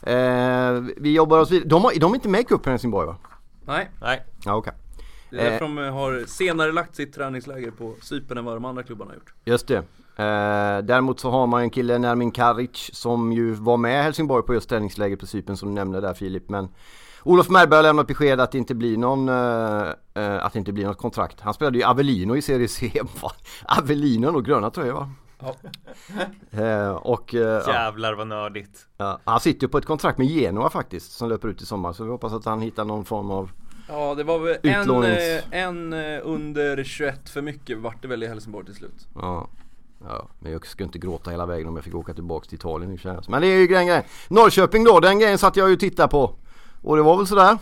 Eh, vi jobbar oss vidare. De, har, de är inte med i cupen i Helsingborg, va? Nej. Nej. Ja, okej. Det är därför de har senare lagt sitt träningsläger på Cypern än vad de andra klubbarna har gjort. Just det. Eh, däremot så har man en kille, Nermin Karic, som ju var med i Helsingborg på just träningsläger på Cypern, som du nämnde där, Filip. Men Olof Merberg har lämnat besked att det inte blir någon eh, att det inte blir något kontrakt. Han spelade ju Avellino i Serie C. Avellino och gröna tröjor, va? Ja. eh, och, eh, Jävlar vad nördigt. Ja, han sitter ju på ett kontrakt med Genoa faktiskt, som löper ut i sommar. Så vi hoppas att han hittar någon form av Ja, det var väl en, utlånings... en under tjugoett för mycket vart det väl i Helsingborg till slut. Ja. Ja, men jag skulle inte gråta hela vägen om jag fick åka tillbaka till Italien nu, känns. Men det är ju grejen, grejen. Norrköping då, den grejen satt jag ju och tittade på. Och det var väl sådär.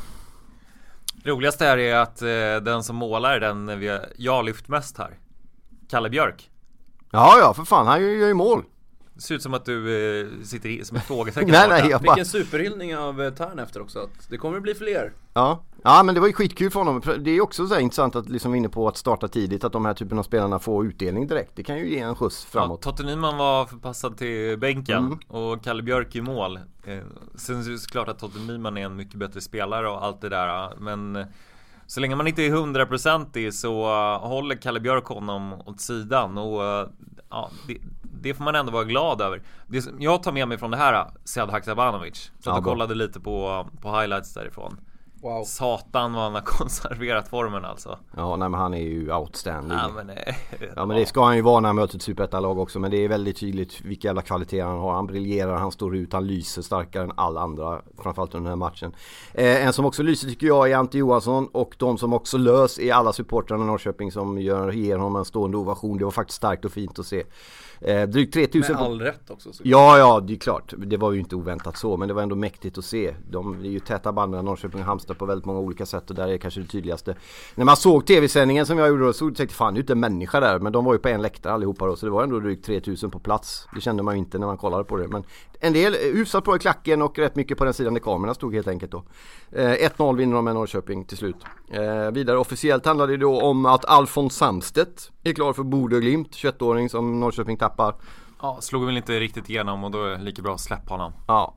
Roligast här är att eh, den som målar den vi har, jag har lyft mest här, Kalle Björk. Ja, ja, för fan, han gör ju mål. Det ser ut som att du eh, sitter i, som en frågetecken. nej, nej, jag bara... Fick en superhyllning av eh, Tern efter också, att det kommer att bli fler. Ja. Ja, men det var ju skitkul för honom. Det är också så här intressant att liksom inne på att starta tidigt, att de här typen av spelarna får utdelning direkt. Det kan ju ge en skjuts framåt. Ja, Totte Nyman var förpassad till bänken mm. och Kalle Björk i mål. Eh, sen är det såklart att Totte Nyman är en mycket bättre spelare och allt det där. Men så länge man inte är hundraprocentig så håller Kalle Björk honom åt sidan. Och ja, det, det får man ändå vara glad över. Det som jag tar med mig från det här, Sead Haksabanovic, så att jag kollade lite på, på highlights därifrån. Wow. Satan vad han har konserverat formen alltså. Ja, nej, men han är ju outstanding. Ja, men, eh, ja, men det ska han ju vara när han möter ett superettalag också. Men det är väldigt tydligt vilka jävla kvaliteter han har. Han briljerar, han står ut, han lyser starkare än alla andra, framförallt under den här matchen. Eh, en som också lyser tycker jag är Ante Johansson. Och de som också lös är alla supportrarna i Norrköping som gör, ger honom en stående ovation. Det var faktiskt starkt och fint att se. Eh, drygt tre tusen med all på... rätt också så. Ja, ja, det är klart. Det var ju inte oväntat så, men det var ändå mäktigt att se. De är ju täta band med Norrköping och Halmstad på väldigt många olika sätt, och där är kanske det tydligaste. När man såg tv-sändningen som jag gjorde då, så tänkte jag, fan, det är inte en människa där, men de var ju på en läktare allihopa då, så det var ändå drygt tre tusen på plats. Det kände man ju inte när man kollade på det, men en del hyfsat bra i klacken och rätt mycket på den sidan där kamerorna stod helt enkelt då. Eh, ett noll vinner de med Norrköping till slut. Eh, vidare officiellt handlade det då om att Alfons Samstedt är klar för Bodø Glimt, tjugoett-åring som Norrköping tappar. Ja, slog väl inte riktigt igenom och då är det lika bra att släppa honom. Ja.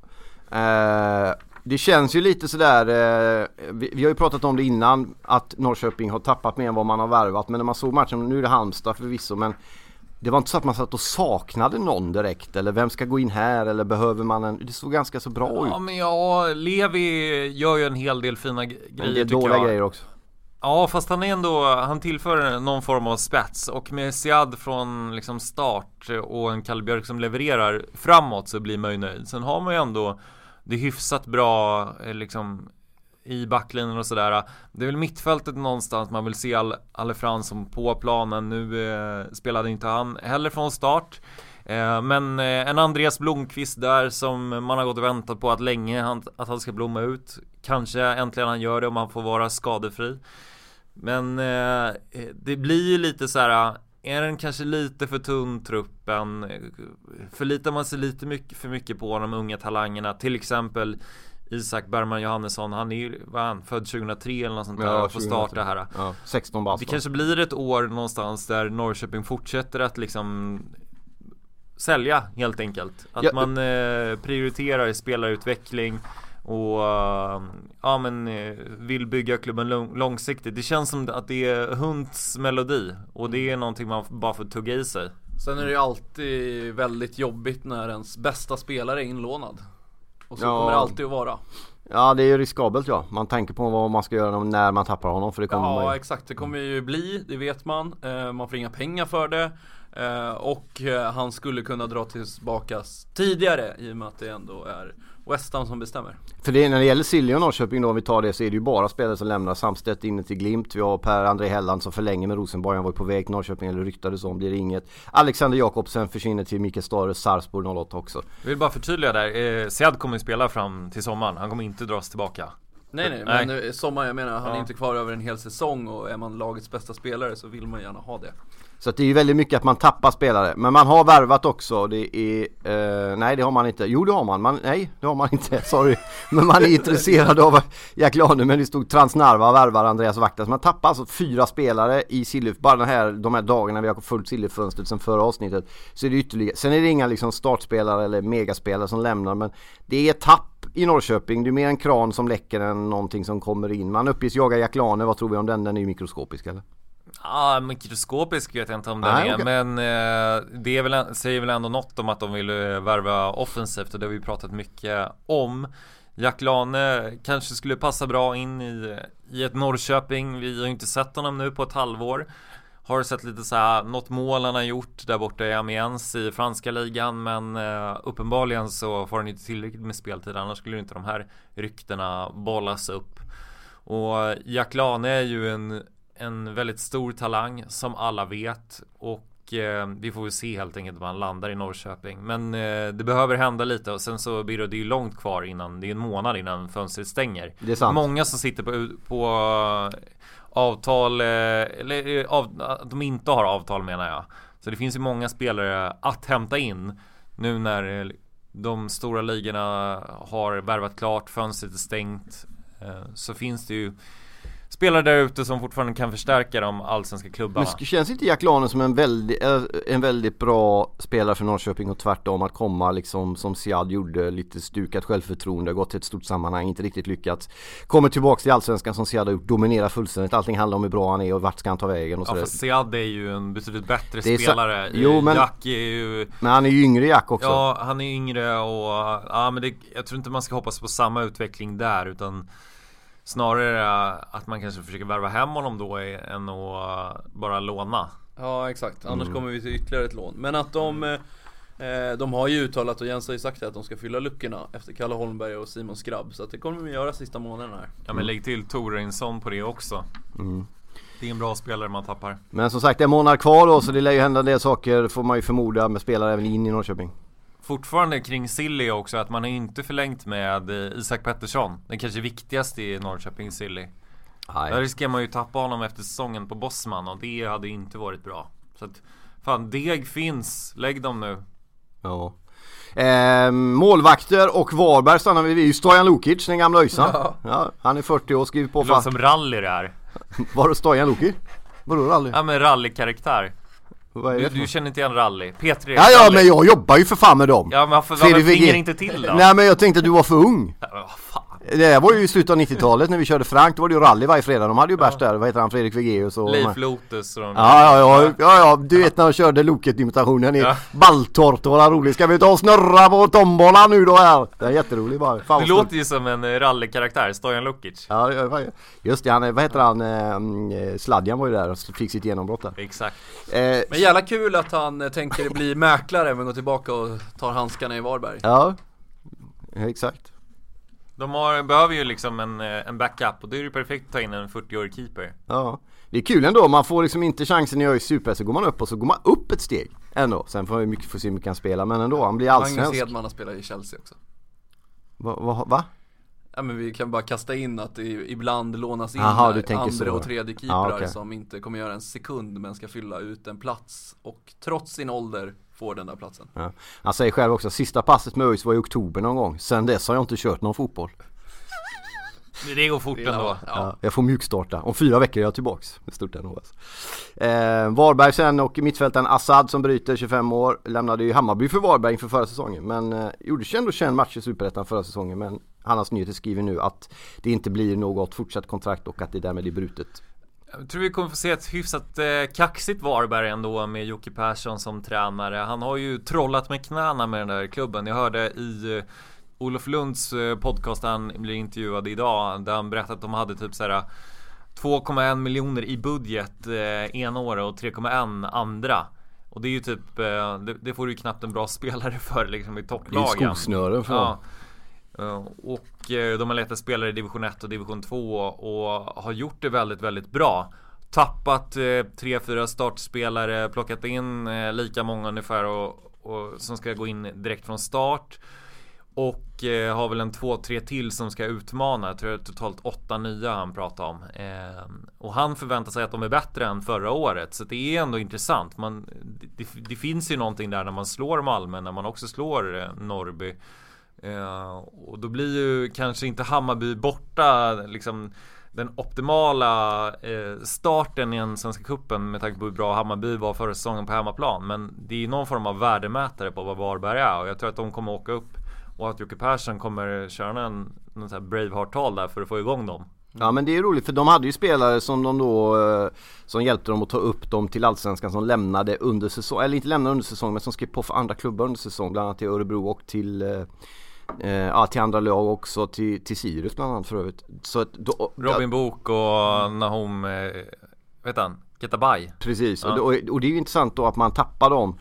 Eh, det känns ju lite sådär, eh, vi, vi har ju pratat om det innan, att Norrköping har tappat mer än vad man har värvat. Men när man såg matchen, nu är det Halmstad förvisso, men det var inte så att man satt och saknade någon direkt. Eller vem ska gå in här, eller behöver man en... Det såg ganska så bra ja, ut. Ja, men ja, Levi gör ju en hel del fina g- grejer. Men det är dåliga grejer också. Ja, fast han är ändå, han tillför någon form av spets. Och med Sead från liksom start och en Kalle Björk som levererar framåt, så blir man ju nöjd. Sen har man ju ändå det hyfsat bra liksom i backlinjen och sådär. Det är väl mittfältet någonstans man vill se Al- Alle Fransson på planen. Nu eh, spelade inte han heller från start. Eh, men eh, en Andreas Blomqvist där som man har gått och väntat på att länge han, att han ska blomma ut. Kanske äntligen han gör det om han får vara skadefri. Men eh, det blir ju lite så här, är den kanske lite för tunn truppen? Förlitar man sig lite mycket för mycket på de unga talangerna? Till exempel Isak Bergman Johannesson, han är ju, var han född tjugohundratre eller något sånt där, ja, får starta här. Ja, sexton bast. Det kanske blir ett år någonstans där Norrköping fortsätter att liksom sälja helt enkelt. Att ja, man eh, prioriterar spelarutveckling och ja, men vill bygga klubben lång, långsiktigt. Det känns som att det är Hunds melodi, och det är någonting man bara får tugga i sig. Sen är det ju alltid väldigt jobbigt när ens bästa spelare är inlånad. Och så ja. kommer det alltid att vara. Ja, det är ju riskabelt, ja. Man tänker på vad man ska göra när man tappar honom, för det kommer Ja, man ju... exakt. Det kommer ju bli, det vet man. Man får inga pengar för det. eh, Och eh, han skulle kunna dra tillbaka tidigare, i och med att det ändå är West Ham som bestämmer. För det, när det gäller Silje och Norrköping då, om vi tar det, så är det ju bara spelare som lämnar. Samstedt inne till Glimt. Vi har Per-André Helland som förlänger med Rosenborg. Han var ju på väg till Norrköping, eller ryktades om, blir det inget. Alexander Jakobsen försvinner till Mikael Stare, Sarpsborg noll åtta också. Jag vill bara förtydliga där, eh, Sead kommer ju spela fram till sommaren. Han kommer inte dras tillbaka. Nej nej, nej. men sommar, jag menar, han ja. är inte kvar över en hel säsong. Och är man lagets bästa spelare så vill man gärna ha det. Så att det är ju väldigt mycket att man tappar spelare. Men man har värvat också. Det är, eh, nej det har man inte. Jo det har man, man nej det har man inte, sorry. Men man är intresserad av Jack Lane, men det stod Transnarva och värvar Andreas Vaktas. Man tappar alltså fyra spelare i Silje. Bara den här, de här dagarna vi har följt Silje-fönstret sen förra avsnittet. Så är det ytterligare. Sen är det inga liksom startspelare eller megaspelare som lämnar. Men det är tapp i Norrköping. Det är mer en kran som läcker än någonting som kommer in. Man uppges jaga Jack Lane. Vad tror vi om den? Den är ju mikroskopisk eller? Ja, ah, mikroskopisk vet jag inte om den Nej, är okay. Men eh, det är väl, säger väl ändå något om att de vill eh, värva offensivt. Och det har vi pratat mycket om. Jack Lane kanske skulle passa bra in i, i ett Norrköping. Vi har inte sett honom nu på ett halvår. Har sett lite så här, något mål han har gjort där borta i Amiens i franska ligan. Men eh, uppenbarligen så får han inte tillräckligt med speltid. Annars skulle inte de här ryktena bollas upp. Och Jack Lane är ju en En väldigt stor talang som alla vet. Och eh, vi får väl se helt enkelt om han landar i Norrköping. Men eh, det behöver hända lite. Och sen så blir det, det är ju långt kvar innan. Det är en månad innan fönstret stänger. Det är sant. Många som sitter på, på avtal eh, eller av, att de inte har avtal menar jag. Så det finns ju många spelare att hämta in. Nu när de stora ligorna har värvat klart, fönstret är stängt, eh, så finns det ju spelare där ute som fortfarande kan förstärka de allsvenska klubbarna. Men känns inte Jack Lane som en väldigt, en väldigt bra spelare för Norrköping, och tvärtom att komma liksom som Sead gjorde, lite stukat självförtroende, gått till ett stort sammanhang, inte riktigt lyckats, kommer tillbaka till allsvenskan som Sead har gjort, dominerar fullständigt, allting handlar om hur bra han är och vart ska han ta vägen och ja, så. För Sead är ju en betydligt bättre det spelare. Så... Jo, men... Jack är ju... Men han är ju yngre Jack också. Ja, han är yngre och ja, men det, jag tror inte man ska hoppas på samma utveckling där, utan snarare att man kanske försöker värva hem honom då än att bara låna. Ja, exakt. Annars Mm. kommer vi till ytterligare ett lån. Men att de eh, de har ju uttalat, och Jens har ju sagt det, att de ska fylla luckorna efter Kalle Holmberg och Simon Skrabb. Så att det kommer vi göra sista månaden här. Ja, men lägg till Torinsson på det också. Mm. Det är en bra spelare man tappar. Men som sagt, det är månader kvar då, så det lär ju hända en del saker, får man ju förmoda, med spelare även in i Norrköping. Fortfarande kring Silly också, att man har inte förlängt med Isak Pettersson. Den kanske viktigaste i Norrköping Silly. Där riskerar man ju tappa honom efter säsongen på Bosman, och det hade inte varit bra. Så att, fan, deg finns. Lägg dem nu. Ja. Eh, målvakter och Varberg stannar vi vid. Stojan Lukic, den gamla Öjsan. Ja. Ja, han är fyrtio år, skrivit på. Det låter som rally det här. Var det Stojan Lukic? Vadå rally? Ja, men rallykaraktär. Du, du känner inte igen rally. P tre. Ja, ja, men jag jobbar ju för fan med dem. Ja, men varför, varför ringer inte till då? Nej, men jag tänkte att du var för ung. Ja, fan. Det var ju i slutet av nittiotalet när vi körde Frank. Då var det ju rally varje fredag. De hade ju bärs där. Vad heter han? Fredrik Wegeus och Leif Lotus och de... ja, ja, ja, ja, ja. Du vet när de körde Loket-imitationen i ja. Balltorp. Det var roligt. Ska vi ta och snurra på tombola nu då här? Det är jätteroligt bara. Fan, det låter ju som en rallykaraktär, Stojan Lukic. Ja, just det. Han, vad heter han? Eh, Sladjan var ju där och fick sitt genombrott där. Exakt. Eh, men jävla kul att han tänker bli mäklare men går tillbaka och tar handskarna i Varberg. Ja, exakt. De har, behöver ju liksom en, en backup, och det är ju perfekt att ta in en fyrtio-årig keeper. Ja, det är kul ändå. Man får liksom inte chansen i ÖIS Super, så går man upp och så går man upp ett steg ändå. Sen får vi mycket, får se hur mycket han spelar, men ändå, han blir allsvensk. Magnus Hedman har spelat i Chelsea också. Va? va, va? Ja, men vi kan bara kasta in att det ibland lånas in Aha, du andra så. och tredje keeprar ah, okay. som inte kommer göra en sekund men ska fylla ut en plats, och trots sin ålder får den där platsen. Ja. Han säger själv också, sista passet med ÖIS var i oktober någon gång. Sen dess har jag inte kört någon fotboll. Det går fort ändå. Ja. Ja, jag får mjukstarta. Om fyra veckor är jag tillbaks. Det är stort ändå. Eh, Varberg sen, och mittfältaren Assad som bryter, tjugofem år, lämnade ju Hammarby för Varberg inför förra säsongen. Men eh, gjorde sig ändå känd match i Superettan förra säsongen. Men Hannas Nyheter skriver nu att det inte blir något fortsatt kontrakt och att det därmed är brutet. Jag tror vi kommer få se ett hyfsat eh, kaxigt Varberg ändå med Jocke Persson som tränare. Han har ju trollat med knäna med den där klubben. Jag hörde i... Eh, Olof Lunds podcast, han blir intervjuad idag, där han berättade att de hade typ såhär två komma en miljoner i budget eh, ena året och tre komma en andra. Och det är ju typ, eh, det, det får du ju knappt en bra spelare för liksom i topplagen. Det är skosnören för ja. Och eh, de har letat spelare i division ett och division två och har gjort det väldigt, väldigt bra. Tappat eh, tre, fyra startspelare, plockat in eh, lika många ungefär och, och som ska gå in direkt från start. Och eh, har väl en två, tre till som ska utmana. Jag tror det är totalt åtta nya han pratar om. Eh, och han förväntar sig att de är bättre än förra året. Så det är ändå intressant. Man, det, det finns ju någonting där när man slår Malmö, när man också slår eh, Norrby. Eh, och då blir ju kanske inte Hammarby borta liksom den optimala eh, starten i en Svenska cupen med tanke på hur bra Hammarby var förra säsongen på hemmaplan. Men det är någon form av värdemätare på vad Varberg är. Och jag tror att de kommer åka upp. Och att Jocke Persson kommer köra en, en sån här Braveheart-tal där för att få igång dem. Ja, men det är roligt för de hade ju spelare som de då eh, som hjälpte dem att ta upp dem till Allsvenskan, som lämnade under säsong, eller inte lämnade under säsong, men som skrev på för andra klubbar under säsong, bland annat till Örebro och till eh, eh, ja, till andra lag också, till, till Sirius bland annat för övrigt. Så att då, Robin Bok och Nahom, eh, vet han, Ketabay. Precis, ja. och, och, och det är ju intressant då att man tappar dem.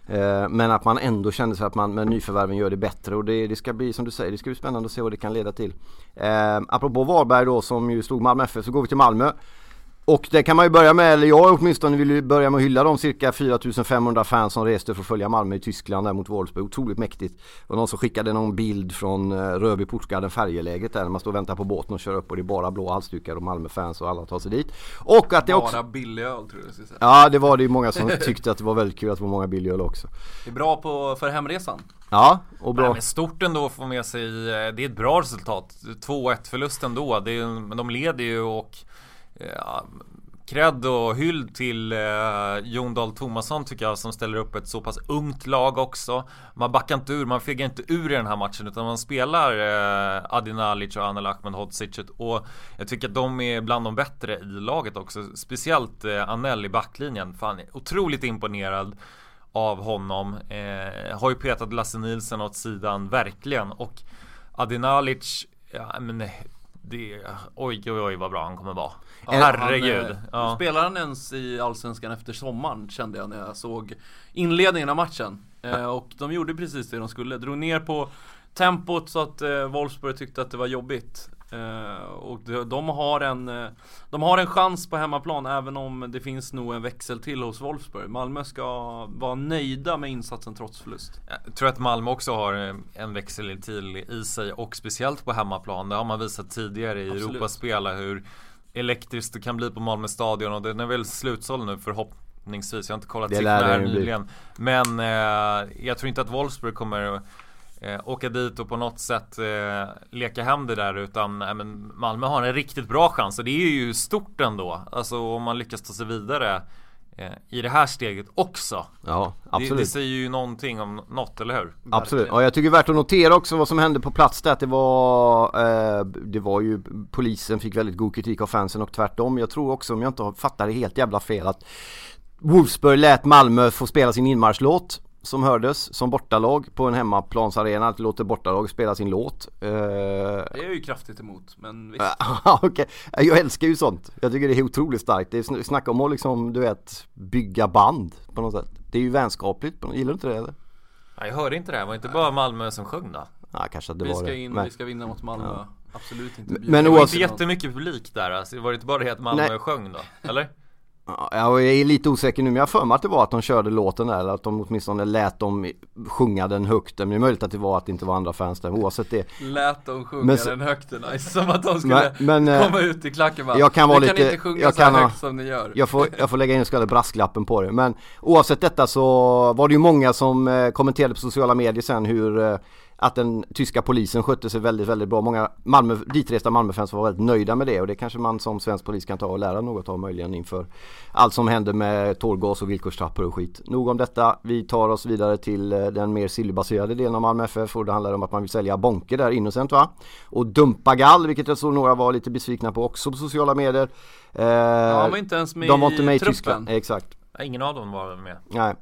Men att man ändå kände sig att man med nyförvärven gör det bättre. Och det, det ska bli, som du säger, det ska bli spännande att se vad det kan leda till. eh, Apropå Varberg då, som ju slog Malmö F F, så går vi till Malmö. Och det kan man ju börja med, eller jag åtminstone vill ju börja med att hylla de cirka fyra tusen femhundra fans som reste för att följa Malmö i Tyskland där mot Wolfsburg. Otroligt mäktigt. Och någon som skickade någon bild från Röby Portsgarden färjeläget där när man står och väntar på båten och kör upp, och det är bara blå halsdukar och Malmö-fans och alla tar sig dit. Och att det bara också... billig öl, tror jag. Ja, det var det ju många som tyckte att det var väldigt kul att det var många billiga öl också. Det är bra på, för hemresan. Ja, och bra. Nej, men stort ändå får med sig, det är ett bra resultat. två ett förlust ändå. Det är, de leder ju och... Ja, cred och hyll till eh, Jon Dahl Tomasson tycker jag, som ställer upp ett så pass ungt lag också. Man backar inte ur, man fegar inte ur i den här matchen, utan man spelar eh, Adin Alic och Anel Ahmedhodzic, och jag tycker att de är bland de bättre i laget också. Speciellt eh, Anel i backlinjen. Fan, otroligt imponerad av honom. Eh, har ju petat Lasse Nilsson åt sidan, verkligen. Och Adin Alic, ja men det, oj oj oj vad bra han kommer vara. Ja, herregud. Han, ja. Spelar han ens i Allsvenskan efter sommaren, kände jag när jag såg inledningen av matchen. eh, Och de gjorde precis det de skulle. Drog ner på tempot så att eh, Wolfsburg tyckte att det var jobbigt. eh, Och de, de, har en, eh, de har en chans på hemmaplan, även om det finns nog en växel till hos Wolfsburg. Malmö ska vara nöjda med insatsen trots förlust. Jag tror att Malmö också har en växel till i sig, och speciellt på hemmaplan. Det har man visat tidigare i Europaspel hur elektriskt det kan bli på Malmö stadion, och den är väl slutsåld nu förhoppningsvis. Jag har inte kollat siffrorna här nyligen. Men eh, jag tror inte att Wolfsburg kommer eh, åka dit och på något sätt eh, leka hem det där, utan eh, men Malmö har en riktigt bra chans, och det är ju stort ändå. Alltså om man lyckas ta sig vidare eh, i det här steget också. Ja, absolut. Det, det säger ju någonting om något, eller hur? Absolut. Och jag tycker det är värt att notera också vad som hände på plats där, att det var eh, det var ju, polisen fick väldigt god kritik av fansen och tvärtom. Jag tror också, om jag inte fattar det helt jävla fel, att Wolfsburg lät Malmö få spela sin inmarschlåt som hördes som bortalag på en hemmaplansarena, att låter bortalag spela sin låt. Uh, det är ju kraftigt emot, men visst. Uh, okay. Jag älskar ju sånt. Jag tycker det är otroligt starkt. Det är snacka om att liksom, du vet, bygga band på något sätt. Det är ju vänskapligt. Gillar du inte det eller? Nej, jag hörde inte det. Det var inte bara Malmö som sjöng då. Ja, kanske det vi var ska det. in, men... vi ska vinna mot Malmö. Ja. Absolut inte. Men det var inte jättemycket publik där. Alltså. Det var inte bara det att Malmö Nej. sjöng då, eller? Ja, jag är lite osäker nu, men jag för mig att det var att de körde låten där, eller att de åtminstone lät dem sjunga den högt. Men det är möjligt att det var att det inte var andra fans där, oavsett det. Lät dem sjunga men, den högt, nice. Som att de skulle men, men, komma ut i klacken bara. Jag kan vara lite, kan inte sjunga jag så kan högt ha, som ni gör. Jag får, jag får lägga in en så kallad brasklappen på det. Men oavsett detta så var det ju många som eh, kommenterade på sociala medier sen hur eh, att den tyska polisen skötte sig väldigt, väldigt bra. Många Malmö, ditresta Malmöfans var väldigt nöjda med det, och det kanske man som svensk polis kan ta och lära något av möjligen inför allt som händer med tårgas och villkorstrappor och skit. Nog om detta. Vi tar oss vidare till den mer silverbaserade delen av Malmö F F, och det handlar om att man vill sälja Bonke där Innocent, va? Och dumpa Gall, vilket jag såg några var lite besvikna på också på sociala medier. Eh, ja, de var inte ens med, de var inte med i, i Tyskland. Exakt. Ingen av dem var med. Nej.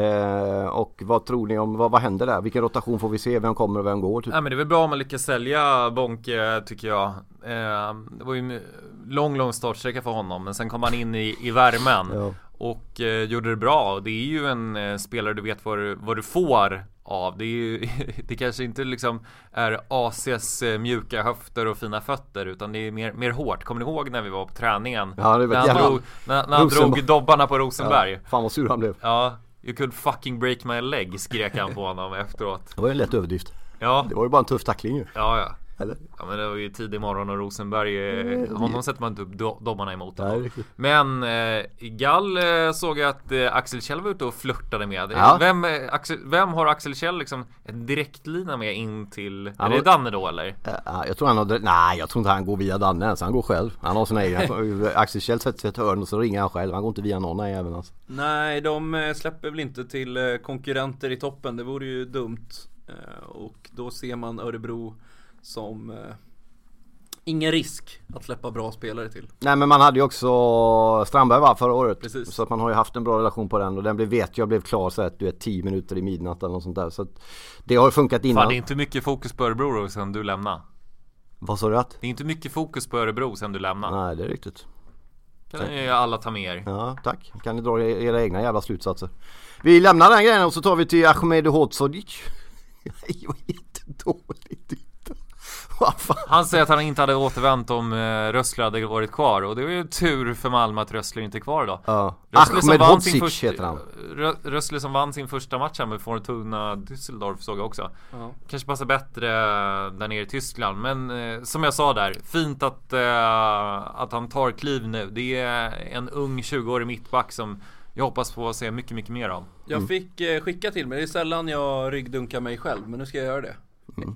Eh, och vad tror ni om, vad, vad händer där? Vilken rotation får vi se? Vem kommer och vem går? Typ? Ja, men det är väl bra om man lyckas sälja Bonke, tycker jag. eh, Det var ju en lång, lång startsträcka för honom, men sen kom han in i, i värmen. Ja. och eh, gjorde det bra. Det är ju en eh, spelare du vet vad du, vad du får av. Det är ju, det kanske inte liksom är A C:s eh, mjuka höfter och fina fötter, utan det är mer, mer hårt. Kommer ni ihåg när vi var på träningen? Ja, det när han, jävla... drog, när, när han drog dobbarna på Rosenberg. Ja, fan vad sur han blev. Ja, you could fucking break my leg, skrek han på honom efteråt. Det var ju en lätt överdrift. Ja. Det var ju bara en tuff tackling ju. Ja, ja. Eller? Ja, men det var ju tidig morgon och Rosenberg, eh, honom sätter man inte upp do- dobbarna emot. Nej, men eh, Gall eh, såg jag att eh, Axel Kjell var ute och flörtade med. Ja. Vem, eh, Axel, vem har Axel Kjell liksom en direktlina med in till? Han är det var... Danne då eller? Ja, jag tror han har... Nej, jag tror inte han går via Danne ens. Han går själv. Han har sina egna... Axel Kjell sätter sig ett hörn och så ringer han själv. Han går inte via någon även alltså. Nej, de släpper väl inte till konkurrenter i toppen. Det vore ju dumt. Och då ser man Örebro som eh, ingen risk att släppa bra spelare till. Nej, men man hade ju också Strandberg var förra året. Precis. Så att man har ju haft en bra relation på den. Och den blev, vet jag blev klar så att du är tio minuter i midnatt eller något sånt där. Så att det har ju funkat innan. Fan, det är inte mycket fokus på Örebro sen du lämnade. Vad sa du att? Det är inte mycket fokus på Örebro sen du lämnade. Nej, det är riktigt. Kan ni alla ta med er. Ja, tack. Kan ni dra era egna jävla slutsatser. Vi lämnar den grejen och så tar vi till Ahmed Hodzic. Det var jättedåligt. Han säger att han inte hade återvänt om uh, Rössler hade varit kvar. Och det var ju tur för Malmö att Rössler inte är kvar idag. Ja. Ahmed Hodzic först... heter han. Rössler som vann sin första match här med Fortuna Düsseldorf såg jag också. Ja. Kanske passar bättre där nere i Tyskland. Men uh, som jag sa där, fint att, uh, att han tar kliv nu. Det är en ung tjugo-årig mittback som jag hoppas på att se mycket, mycket mer av. Jag mm. fick eh, skicka till mig. Det är sällan jag ryggdunkar mig själv, men nu ska jag göra det. Mm.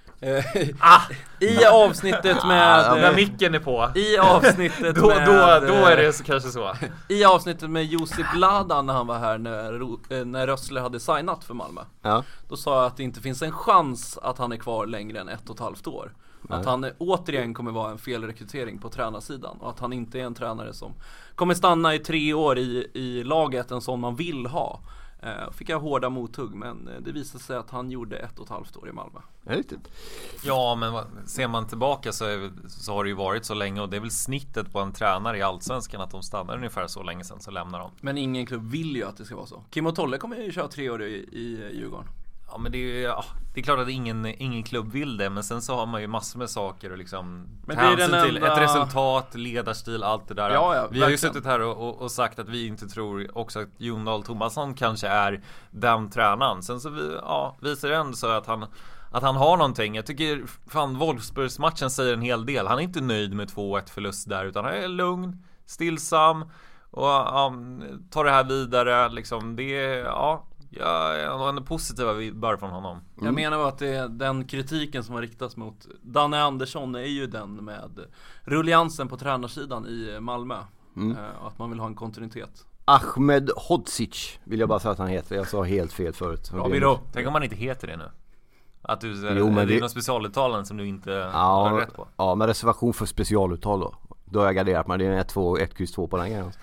ah, I avsnittet med ah, när micken är på. I avsnittet då, med då, då är det så, kanske så. I avsnittet med Josip Ladan när han var här när, när Rössler hade signat för Malmö. Ja. Då sa jag att det inte finns en chans att han är kvar längre än ett och ett halvt år. Nej. Att han återigen kommer vara en felrekrytering på tränarsidan. Och att han inte är en tränare som kommer stanna i tre år i, i laget, en sån man vill ha. eh, Fick jag hårda mothugg, men det visade sig att han gjorde ett och ett halvt år i Malmö. Är det Ja, men ser man tillbaka så, är, så har det ju varit så länge. Och det är väl snittet på en tränare i Allsvenskan att de stannar ungefär så länge sedan, så lämnar de. Men ingen klubb vill ju att det ska vara så. Kim och Tolle kommer ju köra tre år i, i Djurgården. Ja, men det är, ja, det är klart att ingen, ingen klubb vill det. Men sen så har man ju massor med saker och liksom men ta det är hänsyn den till enda... ett resultat, ledarstil, allt det där. Ja, ja, vi har ju verkligen. suttit här och, och, och sagt att vi inte tror också att Jon Dahl Tomasson kanske är den tränaren. Sen så vi, ja, visar det ändå så att han, att han har någonting. Jag tycker fan Wolfsburgs-matchen säger en hel del. Han är inte nöjd med två ett förlust där, utan han är lugn, stillsam och um, tar det här vidare liksom. Det är, ja, jag har en positiva vibbar från honom. Jag mm. menar att det är den kritiken som har riktats mot Danne Andersson är ju den med rulliansen på tränarsidan i Malmö. Mm. Och att man vill ha en kontinuitet. Ahmed Hodzic vill jag bara säga att han heter. Jag sa helt fel förut. Ja, vi då. Tänk om man inte heter det nu. Att du, jo, men det är det... någon specialuttalande som du inte ja, har rätt på. Ja, med reservation för specialuttal då. Då har jag garderat mig. Det är ett två ett kryss två på den grejen.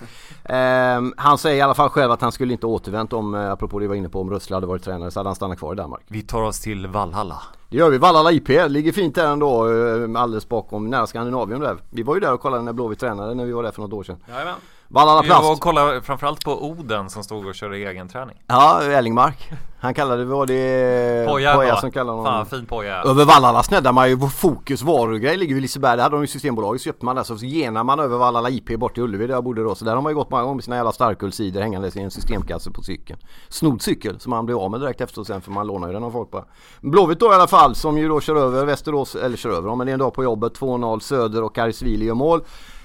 ehm, Han säger i alla fall själv att han skulle inte återvänt om, apropå det vi var inne på, om Rössler hade varit tränare, så hade han stannat kvar i Danmark. Vi tar oss till Valhalla. Det gör vi. Valhalla I P ligger fint där ändå, alldeles bakom nära Skandinavien där. Vi var ju där och kollade när Blåvitt tränade när vi var där för något år sedan. Jajamän. Valhalla Plast. Vi var och kollade framförallt på Oden som stod och körde egen träning. Ja, Ellingmark. Han kallade det, var det Poja, Poja som kallade honom. Fan, fin Poja. Över Valhalla snäddar man ju, fokus varugrej ligger vid Liseberg. Där hade de ju Systembolaget, så köpte man där, så genar man över Valhalla I P bort till Ullevi där jag bodde då. Så där har man ju gått många gånger med sina jävla starkölsider hängandes i en systemkasse på cykeln. Snod cykel som man blev av med direkt efter och sen, för man lånar ju den av folk bara. Blåvitt då i alla fall, som ju då kör över Västerås, eller kör över, men det är en dag på jobbet, två noll Söder och Karisvili gör mål.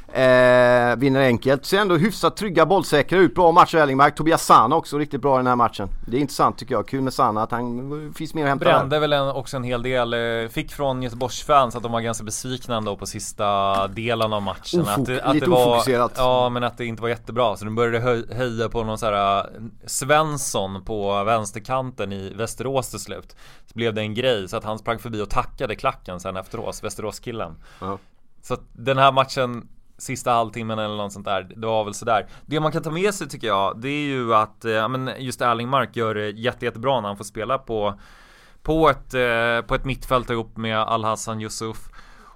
Eh, vinner enkelt. Sen ändå hyfsat trygga, bollsäkra ut, bra match av Ellingmark. Tobias Sana också riktigt bra i den här matchen. Det är intressant tycker jag, kul med Sana att han finns mer att hämta. Brände väl en, också en hel del, fick från Göteborgsfans att de var ganska besvikna ändå på sista delen av matchen. Ofok- att det, att lite det var, ofokuserat. Ja, men att det inte var jättebra. Så de började höj, höja på någon så här Svensson på vänsterkanten i Västerås till slut. Så blev det en grej så att han sprang förbi och tackade klacken sen efteråt, Västeråskillen. Ja. Så att den här matchen, sista halvtimmen eller något sånt där, det var väl sådär. Det man kan ta med sig tycker jag, det är ju att ja, men just Ellingmark gör det jätte, jättebra när han får spela på, på, ett, på ett mittfält ihop med Al-Hassan Yusuf.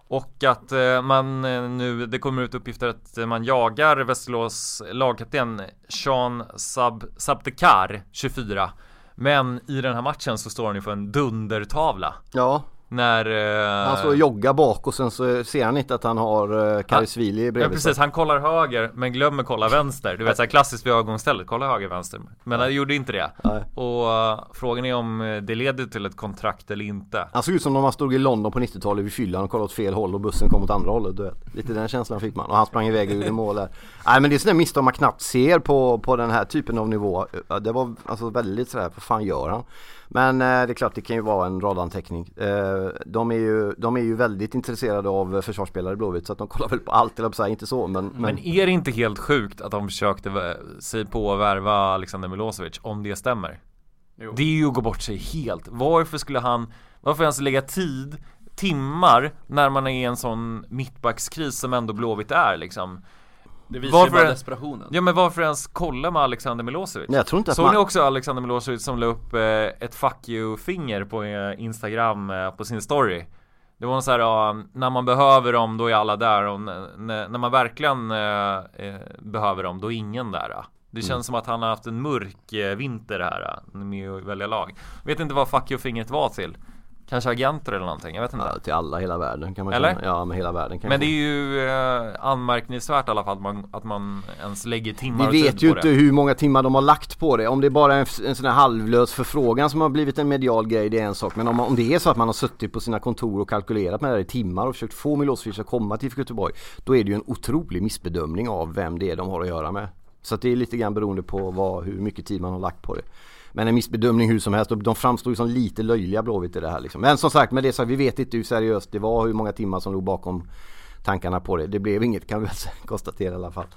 Och att eh, man nu, det kommer ut uppgifter att man jagar Västerås lagkapten Sean Sab, Sabtekar, tjugofyra. Men i den här matchen så står han ju för en dundertavla. Ja. När, eh, han står och joggar bak och sen så ser han inte att han har eh, Karisvili bredvid. Ja precis, han kollar höger men glömmer kolla vänster. Du vet så här klassiskt vid övergångsstället, kolla höger vänster. Men han gjorde inte det. Nej. Och uh, frågan är om det leder till ett kontrakt eller inte. Han såg ut som när man stod i London på nittiotalet vid fyllan och kollade åt fel håll och bussen kom åt andra hållet, du vet. Lite den känslan fick man. Och han sprang iväg ur i mål där. Nej men det är sådana misstag man knappt ser på, på den här typen av nivå. Det var alltså väldigt sådär, vad fan gör han? Men eh, det är klart, det kan ju vara en radanteckning. Eh, de, är ju, de är ju väldigt intresserade av försvarsspelare i Blåvitt, så att de kollar väl på allt, eller på så här, inte så. Men, men... men är det inte helt sjukt att de försökte sig på att värva Alexander Milosevic, om det stämmer? Jo. Det är ju att gå bort sig helt. Varför skulle han, varför ens lägga tid, timmar, när man är i en sån mittbackskris som ändå Blåvitt är liksom? Det visar varför, ju bara desperationen. Ja men varför ens kolla med Alexander Milosevic? Nej, jag tror inte att Såg man... ni också Alexander Milosevic som la upp eh, ett fuck you-finger på eh, Instagram eh, på sin story? Det var en så här, ja, när man behöver dem då är alla där, och n- n- när man verkligen eh, eh, behöver dem då är ingen där. Det känns mm. som att han har haft en mörk eh, vinter här med att välja lag. Vet inte vad fuck you-fingret var till. Kanske agenter eller någonting, jag vet inte. Ja, till alla, hela världen kan man eller? Känna. Ja, med hela världen kan men det är ju eh, anmärkningsvärt i alla fall att man, att man ens lägger timmar. Vi vet ju inte det. Hur många timmar de har lagt på det. Om det är bara en, en sån här halvlös förfrågan som har blivit en medial grej, det är en sak. Men om, om det är så att man har suttit på sina kontor och kalkylerat med det i timmar och försökt få Milosevic att komma till Göteborg, då är det ju en otrolig missbedömning av vem det är de har att göra med. Så att det är lite grann beroende på vad, hur mycket tid man har lagt på det. Men en missbedömning hur som helst, de framstår ju som lite löjliga Blåvitt i det här liksom. Men som sagt, med det så vi vet inte hur seriöst det var, hur många timmar som låg bakom tankarna på det. Det blev inget, kan vi väl konstatera i alla fall.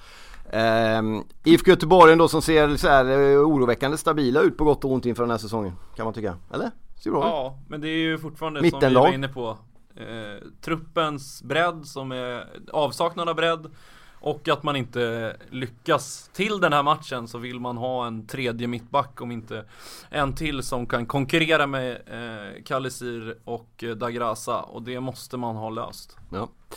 ehm, I F K Göteborg då, som ser så här oroväckande stabila ut på gott och ont inför den här säsongen, kan man tycka, eller? Ser bra ut. Ja, men det är ju fortfarande mittenlag, som vi var inne på eh, truppens bredd som är avsaknad av bredd. Och att man inte lyckas till den här matchen, så vill man ha en tredje mittback, om inte en till som kan konkurrera med eh, Kalisir och eh, Dagrasa. Och det måste man ha löst. Ja.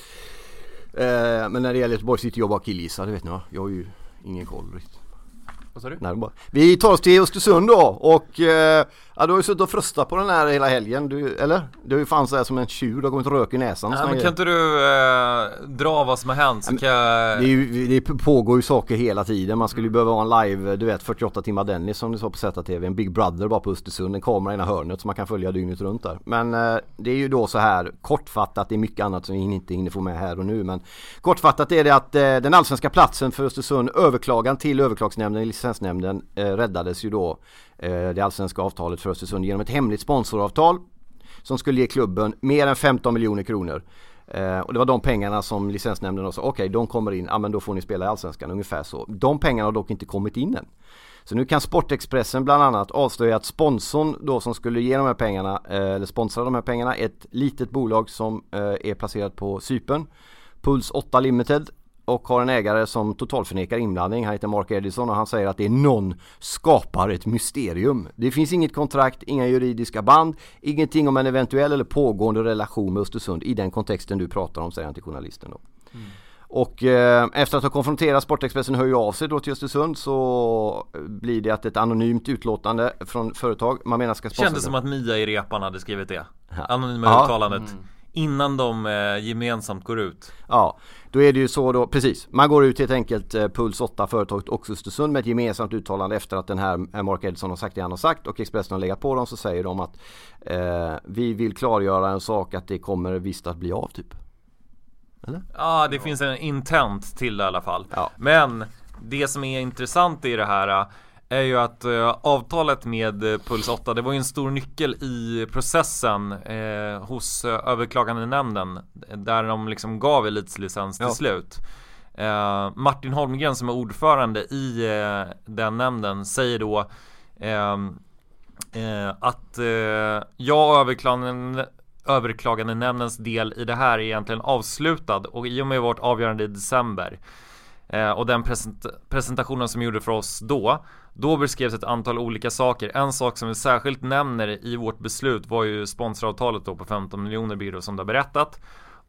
Eh, men när det gäller Göteborg sitter jag bara killgissar, det vet ni va? Jag har ju ingen koll riktigt. Vad sa du? Nej, bara. Vi tar oss till Östersund då. Och eh, ja, du har ju suttit och fröstat på den här hela helgen, du, eller? Du är ju fan så här som en tjur, du har kommit rök i näsan. Nej, men kan inte du eh, dra vad som har hänt? Så kan jag... det, är ju, det pågår ju saker hela tiden. Man skulle ju behöva ha en live, du vet, fyrtioåtta timmar Dennis som du sa på Z T V. En Big Brother bara på Östersund, en kamera i ena hörnet som man kan följa dygnet runt där. Men eh, det är ju då så här kortfattat, det är mycket annat som vi inte hinner få med här och nu. Men kortfattat är det att eh, den allsvenska platsen för Östersund, överklagan till överklagsnämnden, licensnämnden, eh, räddades ju då eh, det allsvenska avtalet för Östersund genom ett hemligt sponsoravtal som skulle ge klubben mer än femton miljoner kronor. Eh, och det var de pengarna som licensnämnden då sa, okej, okay, de kommer in, ja men då får ni spela i allsvenskan, ungefär så. De pengarna har dock inte kommit in än. Så nu kan Sportexpressen bland annat avslöja att sponsorn då som skulle ge de här pengarna, eh, eller sponsra de här pengarna, ett litet bolag som eh, är placerat på Cypern, Puls åtta Limited, och har en ägare som totalförnekar inblandning. Han heter Mark Edison och han säger att det är någon skapar ett mysterium. Det finns inget kontrakt, inga juridiska band, ingenting om en eventuell eller pågående relation med Östersund i den kontexten du pratar om, säger han till journalisten då. Mm. Och eh, efter att ha konfronterat Sportexpressen höjer av sig då till Östersund, så blir det att ett anonymt utlåtande från företag man menar ska sponsra. Kändes som att Mia i repan hade skrivit det. Anonyma ja. uttalandet. Mm. Innan de eh, gemensamt går ut. Ja, då är det ju så då, precis. Man går ut helt enkelt eh, Puls åtta företaget och Östersund med ett gemensamt uttalande efter att den här Mark Edison har sagt det han har sagt och Expressen har legat på dem, så säger de att eh, vi vill klargöra en sak, att det kommer visst att bli av typ. Eller? Ja, det ja. finns en intent till det i alla fall. Ja. Men det som är intressant i det här är ju att uh, avtalet med uh, Puls åtta, det var ju en stor nyckel i processen uh, hos uh, överklagande nämnden, där de liksom gav elitslicens till ja. slut. Uh, Martin Holmgren som är ordförande i uh, den nämnden säger då uh, uh, att uh, jag överklagande överklagande nämndens del i det här är egentligen avslutad, och i och med vårt avgörande i december Eh, och den present- presentationen som gjorde för oss då Då beskrevs ett antal olika saker. En sak som vi särskilt nämner i vårt beslut var ju sponsoravtalet då på femton miljoner byrå som du har berättat.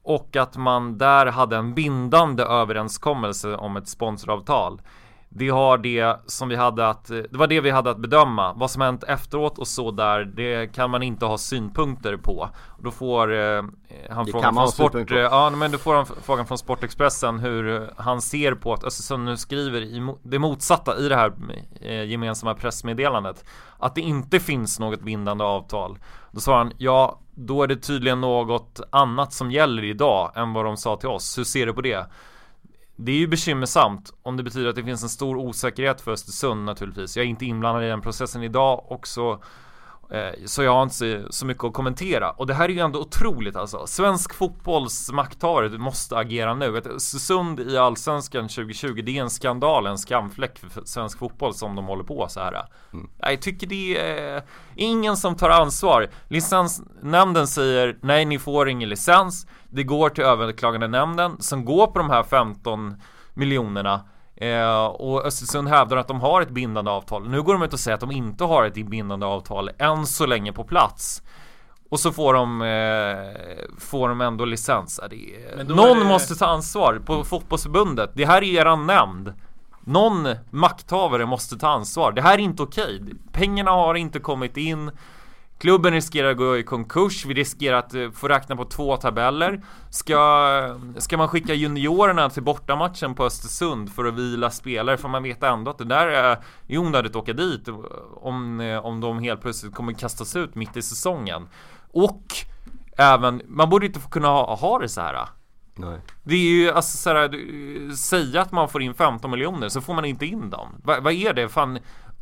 och att man där hade en bindande överenskommelse om ett sponsoravtal. Det har det som vi hade att det var det vi hade att bedöma. Vad som hänt efteråt och så där, det kan man inte ha synpunkter på. Och då får eh, han det frågan från Sport eh, ja, men då får han frågan från Sportexpressen hur han ser på att Östersund nu skriver i det motsatta i det här eh, gemensamma pressmeddelandet, att det inte finns något bindande avtal. Då sa han, ja, då är det tydligen något annat som gäller idag än vad de sa till oss. Hur ser du på det? Det är ju bekymmersamt om det betyder att det finns en stor osäkerhet för Östersund naturligtvis. Jag är inte inblandad i den processen idag också, eh, så jag har inte så mycket att kommentera. Och det här är ju ändå otroligt alltså. Svensk fotbolls makthavare måste agera nu. Ett Östersund i Allsvenskan tjugo tjugo, det är en skandal, en skamfläck för svensk fotboll som de håller på så här. Mm. Jag tycker det är ingen som tar ansvar. Licensnämnden säger nej, ni får ingen licens. Det går till överklagande nämnden som går på de här femton miljonerna eh, och Östersund hävdar att de har ett bindande avtal. Nu går de ut och säger att de inte har ett bindande avtal än så länge på plats. Och så får de eh, får de ändå licens. Det, någon det... måste ta ansvar på fotbollsförbundet. Det här är eran nämnd. Någon makthavare måste ta ansvar. Det här är inte okej. Pengarna har inte kommit in. Klubben riskerar att gå i konkurs. Vi riskerar att få räkna på två tabeller. Ska, ska man skicka juniorerna till bortamatchen på Östersund för att vila spelare? För man vet ändå att det där är onödigt att åka dit om, om de helt plötsligt kommer kastas ut mitt i säsongen. Och även, man borde inte få kunna ha, ha det så här. Nej. Det är ju alltså så här, säga att man får in femton miljoner så får man inte in dem. Va, vad är det? Fan,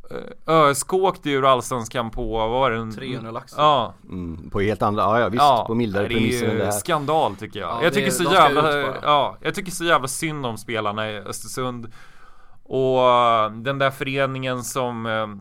ÖSK åkte ju Allsvenskan på, vad var det? trehundra laxar. Ja. Mm, på helt andra, ja, ja visst, ja, på mildare premisser än det här. Skandal tycker jag. Ja, jag tycker det, så jävla ja, jag tycker så jävla synd om spelarna i Östersund. Och den där föreningen som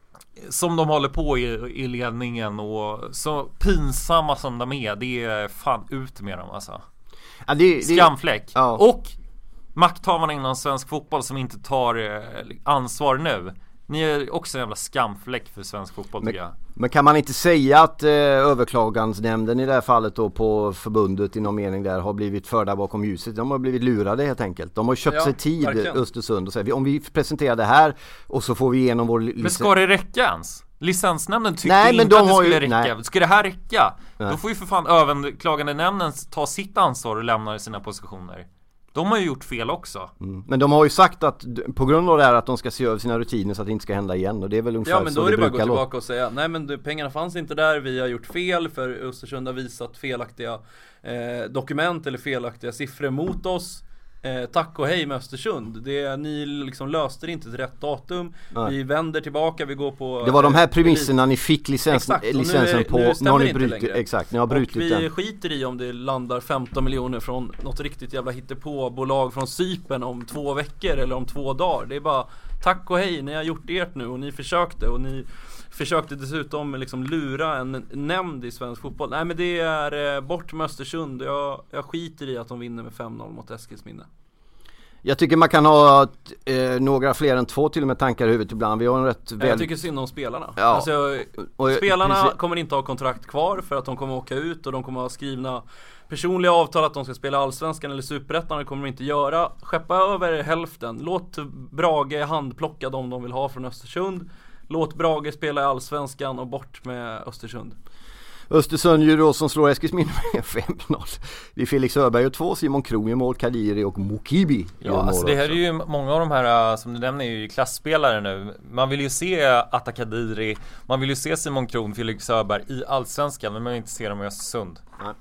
som de håller på i, i ledningen och så pinsamma som de är, det är fan ut med dem alltså. Ja, det, det, Skamfläck. Ja. Och makthavarna inom svensk fotboll som inte tar ansvar nu. Ni är också en jävla skamfläck för svensk fotboll tycker jag. Men kan man inte säga att eh, överklagansnämnden i det här fallet då på förbundet i någon mening där har blivit förda bakom ljuset? De har blivit lurade helt enkelt. De har köpt ja, sig tid, verkligen. Östersund, och säger om vi presenterar det här och så får vi igenom vår licens. Men ska det räcka ens? Licensnämnden tycker nej, inte men de att det skulle ju, räcka. Nej. Ska det här räcka? Nej. Då får ju för fan överklagande nämnden ta sitt ansvar och lämna sina positioner. De har ju gjort fel också. Mm. Men de har ju sagt att på grund av det här att de ska se över sina rutiner så att det inte ska hända igen. Och det är väl ungefär ja, men då så är det, det bara att gå tillbaka låta. och säga nej men du, pengarna fanns inte där, vi har gjort fel för Östersund har visat felaktiga eh, dokument eller felaktiga siffror mot oss. Eh, tack och hej med Östersund. Det, ni liksom löste det inte till rätt datum. Nej. Vi vänder tillbaka, vi går på. Det var de här premisserna ni fick licens, exakt, licensen nu, på. nu nu har ni inte brutit, längre. exakt, ni har brutit och vi den. skiter i om det landar femton miljoner från något riktigt jävla hittepå-bolag från Cypern om två veckor eller om två dagar. Det är bara tack och hej, ni har gjort ert nu och ni försökte och ni försökte dessutom liksom lura en nämnd i svensk fotboll. Nej men det är eh, bort med Östersund. Jag, jag skiter i att de vinner med fem noll mot Eskilsminne. Jag tycker man kan ha eh, några fler än två till och med tankar i huvudet ibland. Vi har en rätt väl... Jag tycker synd om spelarna. Ja. Alltså, och, spelarna precis. kommer inte ha kontrakt kvar för att de kommer åka ut och de kommer ha skrivna personliga avtal att de ska spela Allsvenskan eller Superettan. Det kommer de inte göra. Skeppa över hälften. Låt Brage handplocka dem de vill ha från Östersund. Låt Brage spela i Allsvenskan och bort med Östersund. Östersund ju då som slår Eskilsminne med fem noll. Det är Felix Öberg och två, Simon Kron i mål, Kadiri och Mokibi. Ja, alltså det här är ju många av de här som du nämner är ju klassspelare nu. Man vill ju se Atta Kadiri, man vill ju se Simon Kron, Felix Öberg i Allsvenskan, men man vill inte se dem i Östersund.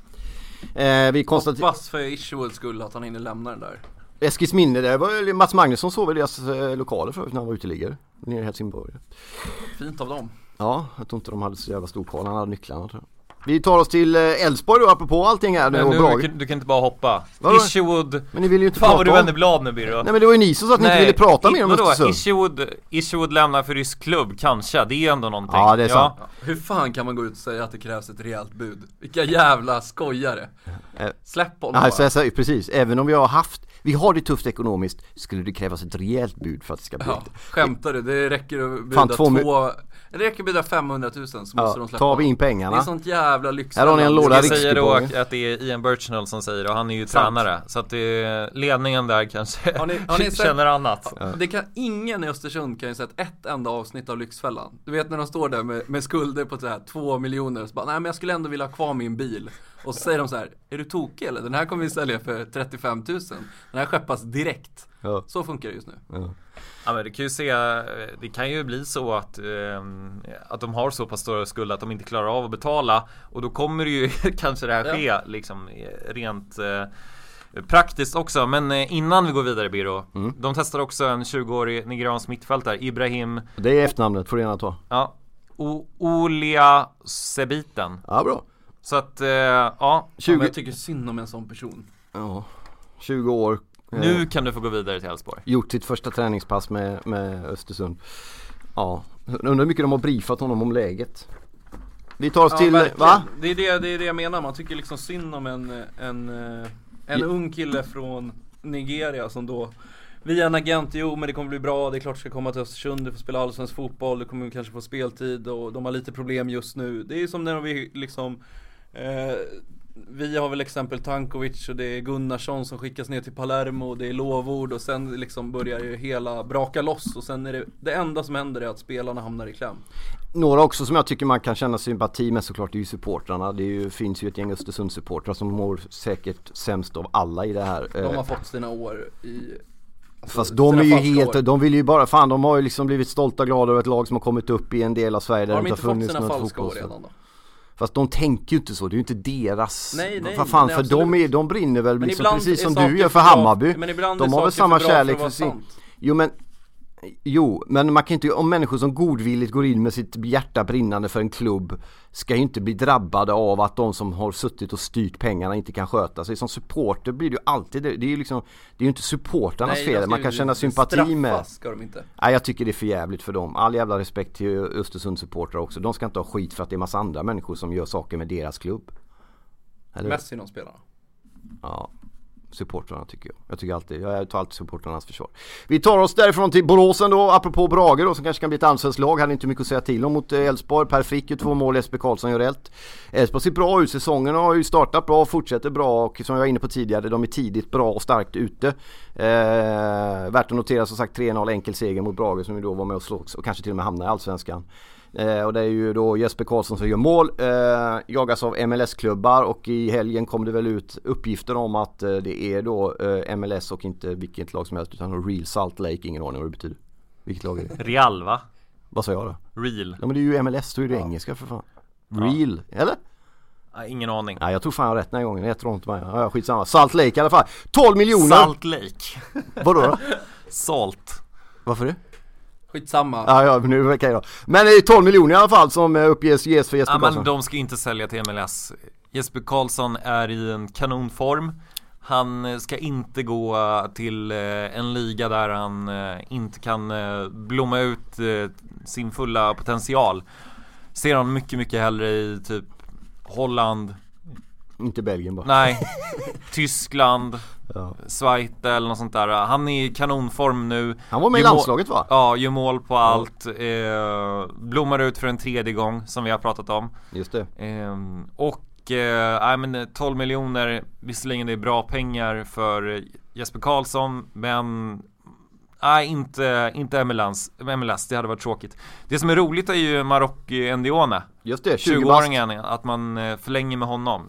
Nej. Eh, vi konstaterar... Hoppas för Ishwoods skull att han hinner lämna den där. Eskilsminne, det var Mats Magnusson sov i deras eh, lokaler förut när han var uteliggare nere i Helsingborg. Fint av dem. Ja, jag tror inte de hade så jävla stor koll. Han hade nycklarna, tror jag. Vi tar oss till Elfsborg då, apropå allting här nu. Men och nu bra. du, kan, du kan inte bara hoppa. Vadå? Isherwood. Men ni vill ju inte fan prata vad du om... vänder blad nu, Birro. Nej men det var ju ni som sa att ni Nej, inte ville prata mer om Östersund. Isherwood, Isherwood lämnar för rysk klubb, kanske. Det är ändå någonting. Ja, det är sant. Ja. Hur fan kan man gå ut och säga att det krävs ett rejält bud? Vilka jävla skojare. Släpp honom bara. Alltså, precis, även om vi har haft Vi har det tufft ekonomiskt. Skulle det krävas ett rejält bud för att det ska bli ja, Skämtar du? Det räcker att bjuda Fan, två, två det räcker att bjuda femhundratusen så måste ja, de släppa. tar vi in pengarna. Det är sånt jävla lyx. Här har ni en låda Jag säger då att det är Ian Burchnell som säger det, och han är ju Sant. tränare. Så att det är ledningen där kanske har ni, har ni sett, känner annat. Ja. Det kan ingen i Östersund kan ju sett ett enda avsnitt av Lyxfällan. Du vet när de står där med, med skulder på så här två miljoner och så bara, nej men jag skulle ändå vilja ha kvar min bil. Och så säger de så här, är du tokig eller? Den här kommer vi sälja för trettiofem tusen. Den här skeppas direkt. Ja. Så funkar det just nu. Ja. Ja, men det kan ju se, det kan ju bli så att, eh, att de har så pass stora skulder att de inte klarar av att betala. Och då kommer det ju kanske det här ske ja. liksom rent eh, praktiskt också. Men eh, innan vi går vidare, Biro, mm. de testar också en tjugoårig nigeriansk mittfältare, Ibrahim. Det är efternamnet, får du gärna ta. Ja, o- Olia Sebiten. Ja, bra. Så att, eh, ja tjugo... ja, jag tycker synd om en sån person. Ja, tjugo år. Nu kan du få gå vidare till Elfsborg. Gjort sitt första träningspass med, med Östersund. Ja, undrar hur mycket de har briefat honom om läget. Vi tar oss ja, till, verkligen. va? Det är det, det är det jag menar, man tycker liksom synd om en, en, en ja. ung kille från Nigeria som då via en agent, jo men det kommer bli bra, det är klart ska komma till Östersund, du får spela allsvensk fotboll, du kommer kanske få speltid och de har lite problem just nu. Det är som när vi liksom eh, vi har väl exempel Tankovic och det är Gunnarsson som skickas ner till Palermo och det är lovord och sen liksom börjar ju hela braka loss och sen är det, det enda som händer är att spelarna hamnar i kläm. Några också som jag tycker man kan känna sympati med såklart, det är ju supportrarna. Det är ju, finns ju ett gäng Östersund-supportrar som mår säkert sämst av alla i det här. De har fått sina år i... Alltså, fast de är ju helt, år. de vill ju bara, fan de har ju liksom blivit stolta och glada över ett lag som har kommit upp i en del av Sverige där har de det inte har funnits fått sina något falska år fotboll. redan då? Fast de tänker ju inte så, det är ju inte deras. Nej, nej, för fan, nej, för de, är, de brinner väl liksom precis som du gör för Hammarby. Men ibland de har väl samma kärlek för, för sin. Sant. Jo men Jo, men man kan inte, om människor som godvilligt går in med sitt hjärta brinnande för en klubb ska ju inte bli drabbade av att de som har suttit och styrt pengarna inte kan sköta sig. Som supporter blir det ju alltid, det är ju liksom, det är ju inte supporternas Nej, fel, man kan känna sympati med. Ska de inte. Nej, jag tycker det är för jävligt för dem. All jävla respekt till Östersund supportrar också. De ska inte ha skit för att det är massa andra människor som gör saker med deras klubb. Eller? Mest inom spelarna. Ja. Supportrarna tycker jag. Jag tycker alltid, jag tar alltid supportrarnas försvar. Vi tar oss därifrån till Boråsen då, apropå Brage då, som kanske kan bli ett allsvenskt lag. Hade inte mycket att säga till om mot Elfsborg. Per Frick, två mål, Jesper Karlsson gör rätt. Elfsborg ser bra ut, säsongen har ju startat bra, fortsätter bra och som jag var inne på tidigare, de är tidigt bra och starkt ute. Eh, värt att notera som sagt tre noll enkel seger mot Brage som ju då var med och slogs och kanske till och med hamnar i allsvenskan. Eh, och det är ju då Jesper Karlsson som gör mål, eh, jagas av M L S-klubbar och i helgen kom det väl ut uppgifter om att eh, det är då eh, M L S och inte vilket lag som helst utan Real Salt Lake, ingen aning vad det betyder. Vilket lag är det? Real va? Vad sa jag då? Real. Ja men det är ju M L S, då är det ja. engelska för fan. Real, ja. eller? Nej, ingen aning. Nej, jag tror fan jag har rätt den här gången, jag tror inte mig. Ja, skitsamma. Salt Lake i alla fall. tolv miljoner. Salt Lake. Vadå då? Salt. Varför det? Skitsamma. Ja, ja, men nu verkar jag. Men det är tolv miljoner i alla fall som uppges ges för Jesper ja, Karlsson. Men de ska inte sälja till M L S. Jesper Karlsson är i en kanonform. Han ska inte gå till en liga där han inte kan blomma ut sin fulla potential. Ser han mycket, mycket hellre i typ Holland. Inte Belgien bara. Nej, Tyskland, ja. Schweiz eller något sånt där. Han är i kanonform nu. Han var med i landslaget va? Ja, gör mål på allt. Eh, blommar ut för en tredje gång som vi har pratat om. Just det. Eh, och eh, men tolv miljoner, visserligen det är bra pengar för Jesper Karlsson, men nej, inte, inte M L S, M L S, det hade varit tråkigt. Det som är roligt är ju Marocki Ndione. Just det, tjugoåringen, att man förlänger med honom.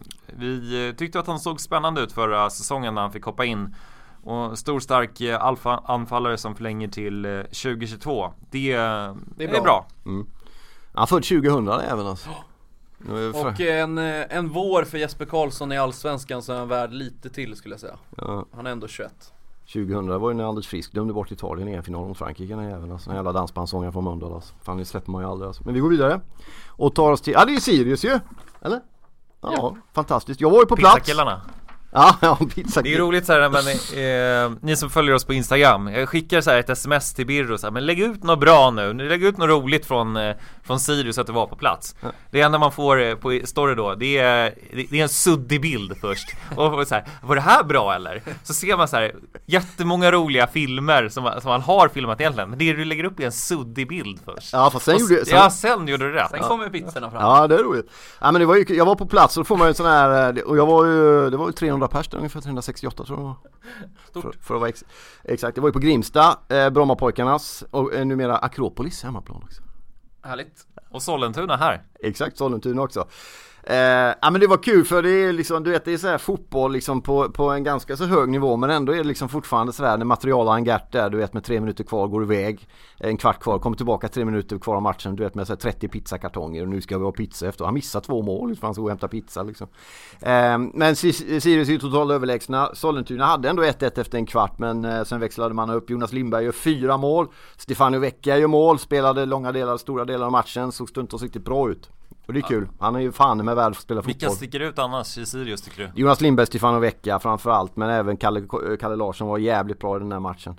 Vi tyckte att han såg spännande ut förra säsongen när han fick hoppa in. Och stor stark alfa-anfallare som förlänger till tjugohundratjugotvå. Det, det är bra. är bra. Mm. Han född tjugohundra även alltså. För... Och en, en vår för Jesper Karlsson i Allsvenskan så är han värd lite till skulle jag säga. Ja. Han är ändå tjugoett. tjugohundra var ju när Anders Frisk dömde bort Italien i en final mot Frankrike när jäveln, alltså, en jävla dansbandsångare från Mölndal alltså. Fan, det släpper man ju aldrig alltså. Men vi går vidare och tar oss till, ja det är Sirius ju, eller? Ja, ja. Fantastiskt. Jag var ju på plats. Pizzakillarna. Ja, ja, pizza. Det är roligt så här, men eh, ni som följer oss på Instagram, jag skickar så här ett sms till Birro så här, men lägg ut något bra nu. Lägg ut något roligt från eh, från Sirius att det var på plats. Ja. Det enda man får eh, på story då, det är det, det är en suddig bild först. Och så här, var det här bra eller? Så ser man så här jättemånga roliga filmer som som man har filmat egentligen, men det du lägger upp är en suddig bild först. Ja, fast sen och, gjorde sen, ja, sen gjorde du rätt. Sen kommer pizzorna fram. Ja, det är roligt. Ja, men det var ju, jag var på plats och då får man ju en sån här, och jag var ju, det var ju trehundra pers där, ungefär trehundrasextioåtta tror jag. Stort. För, för att vara ex, exakt, det var ju på Grimsta, eh, Brommapojkarnas och eh, numera Akropolis hemmaplan också. Härligt. Och Sollentuna här. Exakt, Sollentuna också. Eh, ja men det var kul för det är liksom, du vet det är så här fotboll liksom på, på en ganska så hög nivå, men ändå är det liksom fortfarande så där när material har en gärt där, du vet med tre minuter kvar går iväg, en kvart kvar, kommer tillbaka tre minuter kvar av matchen, du vet med så här trettio pizzakartonger och nu ska vi ha pizza efter, han missar två mål för han ska gå och hämta pizza liksom. Eh, men Sirius är ju totalt överlägsna. Sollentuna hade ändå ett ett efter en kvart, men eh, sen växlade man upp. Jonas Lindberg gör fyra mål, Stefano Vecchia gör mål, spelade långa delar, stora delar av matchen, såg stundtals riktigt bra ut. Och det är kul. Han är ju fan med värd att spela fotboll. Vilka sticker ut annars i Sirius tycker du? Jonas Lindberg, Stefano Vecchia framförallt, men även Kalle, Kalle Larsson var jävligt bra i den här matchen.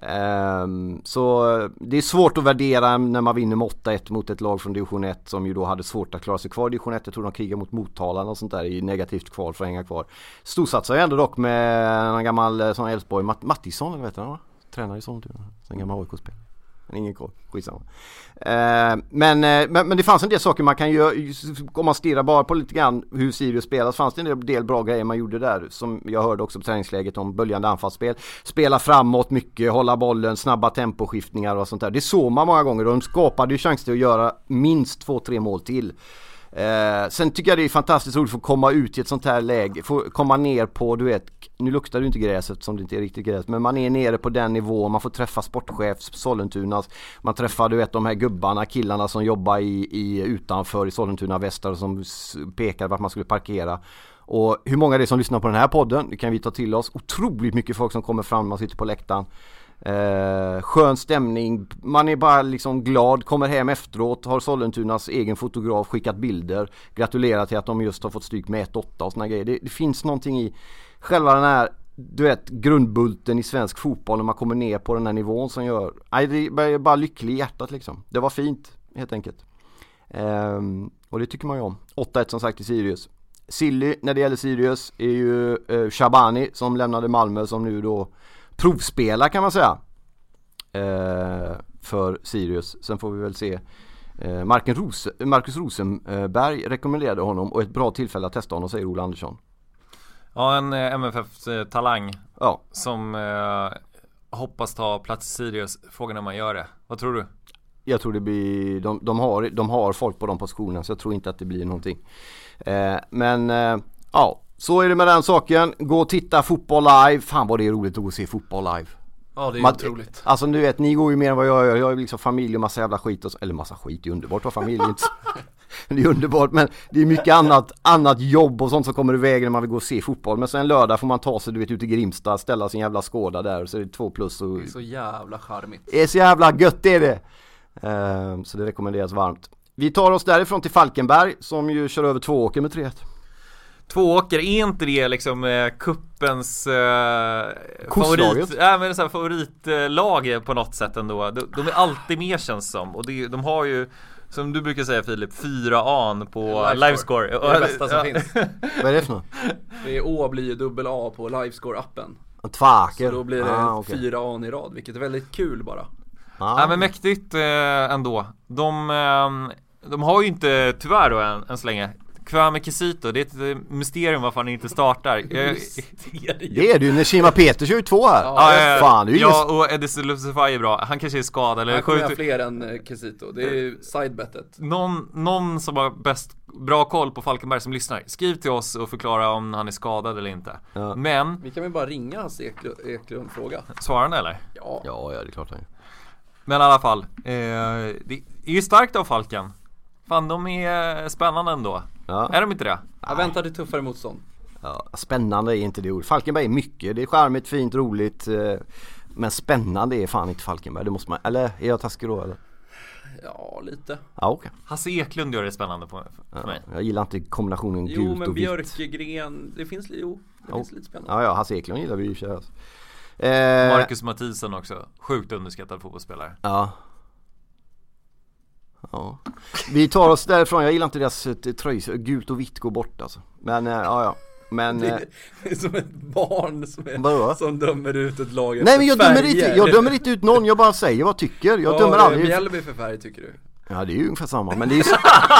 Um, så det är svårt att värdera när man vinner med åtta ett mot ett lag från division ett som ju då hade svårt att klara sig kvar i division ett. Jag tror de krigar mot Motala och sånt där i negativt kval för att hänga kvar. Storsatsar ju ändå dock med en gammal sån Elfsborg, Matt- Mattisson eller vet du va? Tränare i sånt, en gammal A I K-spelare. Ingen koll, skitsamma. Eh, men, eh, men, men det fanns en del saker man kan göra, om man stirrar bara på lite grann hur Sirius spelas, fanns det en del bra grejer man gjorde där, som jag hörde också på träningsläget om böljande anfallsspel, spela framåt mycket, hålla bollen, snabba temposkiftningar och sånt där. Det såg man många gånger och de skapade ju chans till att göra minst två, tre mål till. Eh, sen tycker jag det är fantastiskt roligt att få komma ut i ett sånt här läge, få komma ner på, du vet, nu luktar det inte gräset som det inte är riktigt gräs, men man är nere på den nivån, man får träffa sportchef Sollentunas, man träffar du vet de här gubbarna, killarna som jobbar i, i utanför i Sollentuna västar som pekar vart man skulle parkera. Och hur många det är som lyssnar på den här podden, det kan vi ta till oss. Otroligt mycket folk som kommer fram, man sitter på läktaren. Eh, skön stämning, man är bara liksom glad, kommer hem efteråt, har Sollentunas egen fotograf skickat bilder, gratulerar till att de just har fått stryk med ett åtta och såna grejer. Det, det finns någonting i själva den här, du vet, grundbulten i svensk fotboll när man kommer ner på den här nivån som gör, nej, det är bara lycklig i hjärtat liksom. Det var fint, helt enkelt. Eh, och det tycker man ju om. åtta ett som sagt i Sirius. Silly när det gäller Sirius är ju eh, Shabani som lämnade Malmö, som nu då provspela kan man säga eh, för Sirius. Sen får vi väl se eh, Marcus, Rose, Marcus Rosenberg rekommenderade honom och ett bra tillfälle att testa honom, säger Ola Andersson. Ja, en eh, M F F-talang ja. som eh, hoppas ta plats i Sirius. Frågan är om man gör det. Vad tror du? Jag tror det blir, de, de, har, de har folk på de positionerna, så jag tror inte att det blir någonting. Eh, men eh, ja, så är det med den saken. Gå och titta fotboll live. Fan vad det är roligt att gå och se fotboll live. Ja, det är Man, otroligt. Alltså du vet, ni går ju mer än vad jag gör. Jag har liksom familj och massa jävla skit och så, eller massa skit, det är underbart att ha familj. Det är underbart, men det är mycket annat, annat jobb och sånt som kommer iväg när man vill gå och se fotboll. Men sen en lördag får man ta sig, du vet, ut i Grimsta, ställa sin jävla skåda där och så är det två plus. Och det är så jävla charmigt. Det är så jävla gött, är det. Uh, så det rekommenderas varmt. Vi tar oss därifrån till Falkenberg som ju kör över två åker med tre ett. Två åker, är inte det liksom eh, kuppens eh, favorit, äh, men så här, favoritlag eh, på något sätt ändå. De, de är alltid med, känns som. Och det, de har ju, som du brukar säga Filip, fyra an på Livescore. Det är det bästa som finns. Vad är det för något? Det är Å blir ju dubbel A på Livescore-appen. Tvaker. Så då blir det ah, okay. fyra an i rad, vilket är väldigt kul bara. Ah. Ja, men mäktigt eh, ändå. De, eh, de har ju inte, tyvärr då än, än så länge, Kwame Kisito, det är ett mysterium varför han inte startar. Jag, det är det ju, när Shima Peter kör ju två här. Ja, ja, fan, det är ja och Edison Lucify är bra. Han kanske är skadad eller han kommer ha fler än Kisito. Det är ju sidebettet. Någon, någon som har bäst bra koll på Falkenberg som lyssnar, skriv till oss och förklara om han är skadad eller inte. Ja. Men vi kan väl bara ringa hans Eklund, Eklund fråga. Svarar han eller? Ja. Ja, ja, det är klart han är. Men i alla fall, eh, det är ju starkt av Falken. Fan, de är spännande ändå. Ja. Är de inte det? Jag väntade tuffare motstånd. Ja, spännande är inte det ord. Falkenberg är mycket. Det är charmigt, fint, roligt. Men spännande är fan inte Falkenberg. Det måste man, eller är jag taskig då eller? Ja, lite. Ja, okej. Okay. Hasse Eklund gör det spännande på, för ja, mig. Jag gillar inte kombinationen jo, gult men och vitt. Björkegren, det finns, jo, Det är lite spännande. Ja, ja, Hasse Eklund gillar vi ju för alltså. eh, Marcus Mathisen också, sjukt underskattad fotbollsspelare. Ja. Ja. Vi tar oss därifrån, jag gillar inte deras tröjs, gult och vitt går bort alltså. Men, eh, ja ja. Men, det, är, det är som ett barn som, är, som dömer ut ett lag efter Nej men jag färger. dömer, inte, jag dömer inte ut någon, jag bara säger vad jag tycker. Jag ja, dömer aldrig. Mjällby för färg tycker du? Ja det är ju ungefär samma, men det är ju så...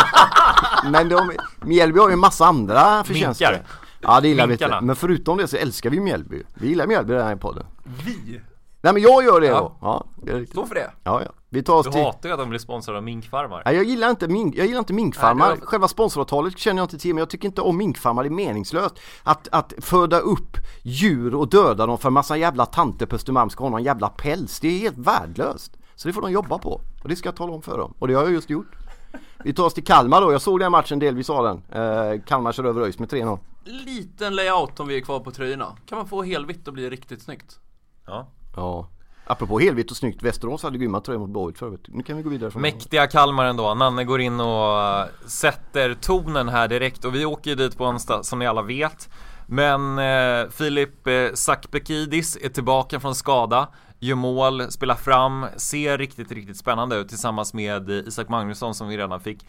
Men de, Mjällby har ju en massa andra förtjänster. Minkar. Ja det gillar Minkarna. vi inte. Men förutom det så älskar vi Mjällby. Vi gillar Mjällby den här podden. Vi? Nej men jag gör det ja. då. Ja, det är riktigt. Stå för det. Ja, ja. Vi tar oss du till... hatar ju att de blir sponsrade av minkfarmar. Nej, jag gillar inte mink, jag gillar inte minkfarmar. Nej, var... Själva sponsoravtalet känner jag inte till, men jag tycker inte om minkfarmar. Det är meningslöst att, att föda upp djur och döda dem för en massa jävla tanter på Östermalm ska ha någon jävla päls. Det är helt värdelöst. Så det får de jobba på. Och det ska jag tala om för dem. Och det har jag just gjort. Vi tar oss till Kalmar då. Jag såg den matchen delvis av den. Eh, Kalmar kör över ÖIS med tre noll. Liten layout om vi är kvar på tröjorna. Kan man få helvitt och bli riktigt snyggt? Ja. Ja. Apropå helvitt och snyggt, Västerås hade grymma tröjor mot Borg förut. Nu kan vi gå vidare från mäktiga Kalmar ändå. Nanne går in och sätter tonen här direkt. Och vi åker ju dit på onsdag som ni alla vet. Men eh, Filip eh, Sakpekidis är tillbaka från skada. Gör mål, spelar fram. Ser riktigt, riktigt spännande ut tillsammans med eh, Isak Magnusson som vi redan fick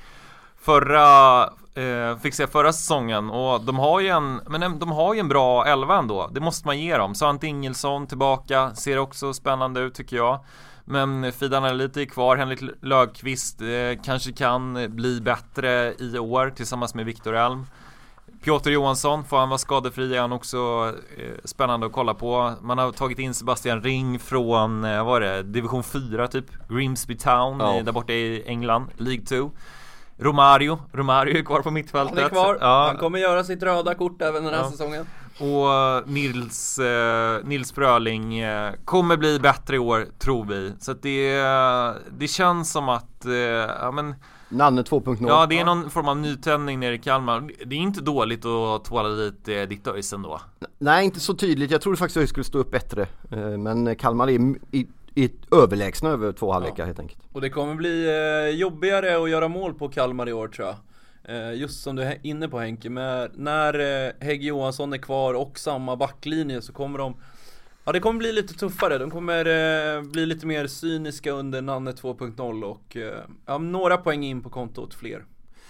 Förra eh, fick se förra säsongen. Och de har ju en Men de har ju en bra elva ändå. Det måste man ge dem. Sant Ingelsson tillbaka. Ser också spännande ut tycker jag. Men Fidan är lite kvar. Henrik Löfqvist eh, kanske kan bli bättre i år tillsammans med Viktor Elm. Piotr Johansson, får han vara skadefri, är han också eh, spännande att kolla på. Man har tagit in Sebastian Ring från eh, vad är det, division fyra typ, Grimsby Town ja. i, där borta i England, League två. Romario, Romario är kvar på mittfältet. Han är kvar, ja. han kommer göra sitt röda kort även den här ja. säsongen. Och Nils, eh, Nils Fröling eh, kommer bli bättre i år, tror vi. Så att det, det känns som att eh, ja, men, Nanne två punkt noll. Ja, det är någon form av nytändning nere i Kalmar. Det är inte dåligt att tvåla dit eh, ditt ÖIS ändå. Nej, inte så tydligt. Jag trodde faktiskt att ÖIS skulle stå upp bättre. eh, Men Kalmar är i, i ett överlägsna över två halvlekar ja. helt enkelt. Och det kommer bli eh, jobbigare att göra mål på Kalmar i år tror jag. Just som du är inne på Henke, med när Hägg Johansson är kvar och samma backlinje så kommer de, ja det kommer bli lite tuffare. De kommer eh, bli lite mer cyniska under Nanne två punkt noll och eh, ja, några poäng in på kontot fler.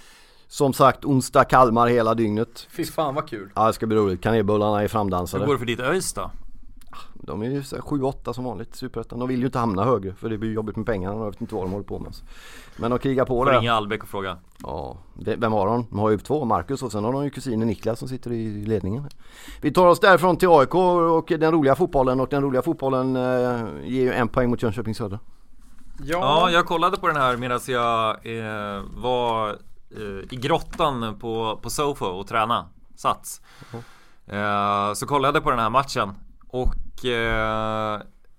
Som sagt, onsdag Kalmar hela dygnet. Fy fan vad kul. Ja, det ska bli roligt. Kanelbullarna är framdansade. Hur går det för ditt ÖIS då? De är ju sju åtta som vanligt, superettan. De vill ju inte hamna högre för det blir jobbigt med pengarna. De vet inte vad de håller på med. Men de krigar på det. Får ringa Albeck och fråga. Ja, det, vem har de? De har ju två, Marcus, och sen har de ju kusinen Niklas som sitter i ledningen. Vi tar oss därifrån till A I K och den roliga fotbollen. Och den roliga fotbollen eh, ger ju en poäng mot Jönköping Södra. Ja. ja, jag kollade på den här medan jag eh, var eh, i grottan på, på Sofo och träna Sats. Mm. Eh, så kollade jag på den här matchen. Och eh,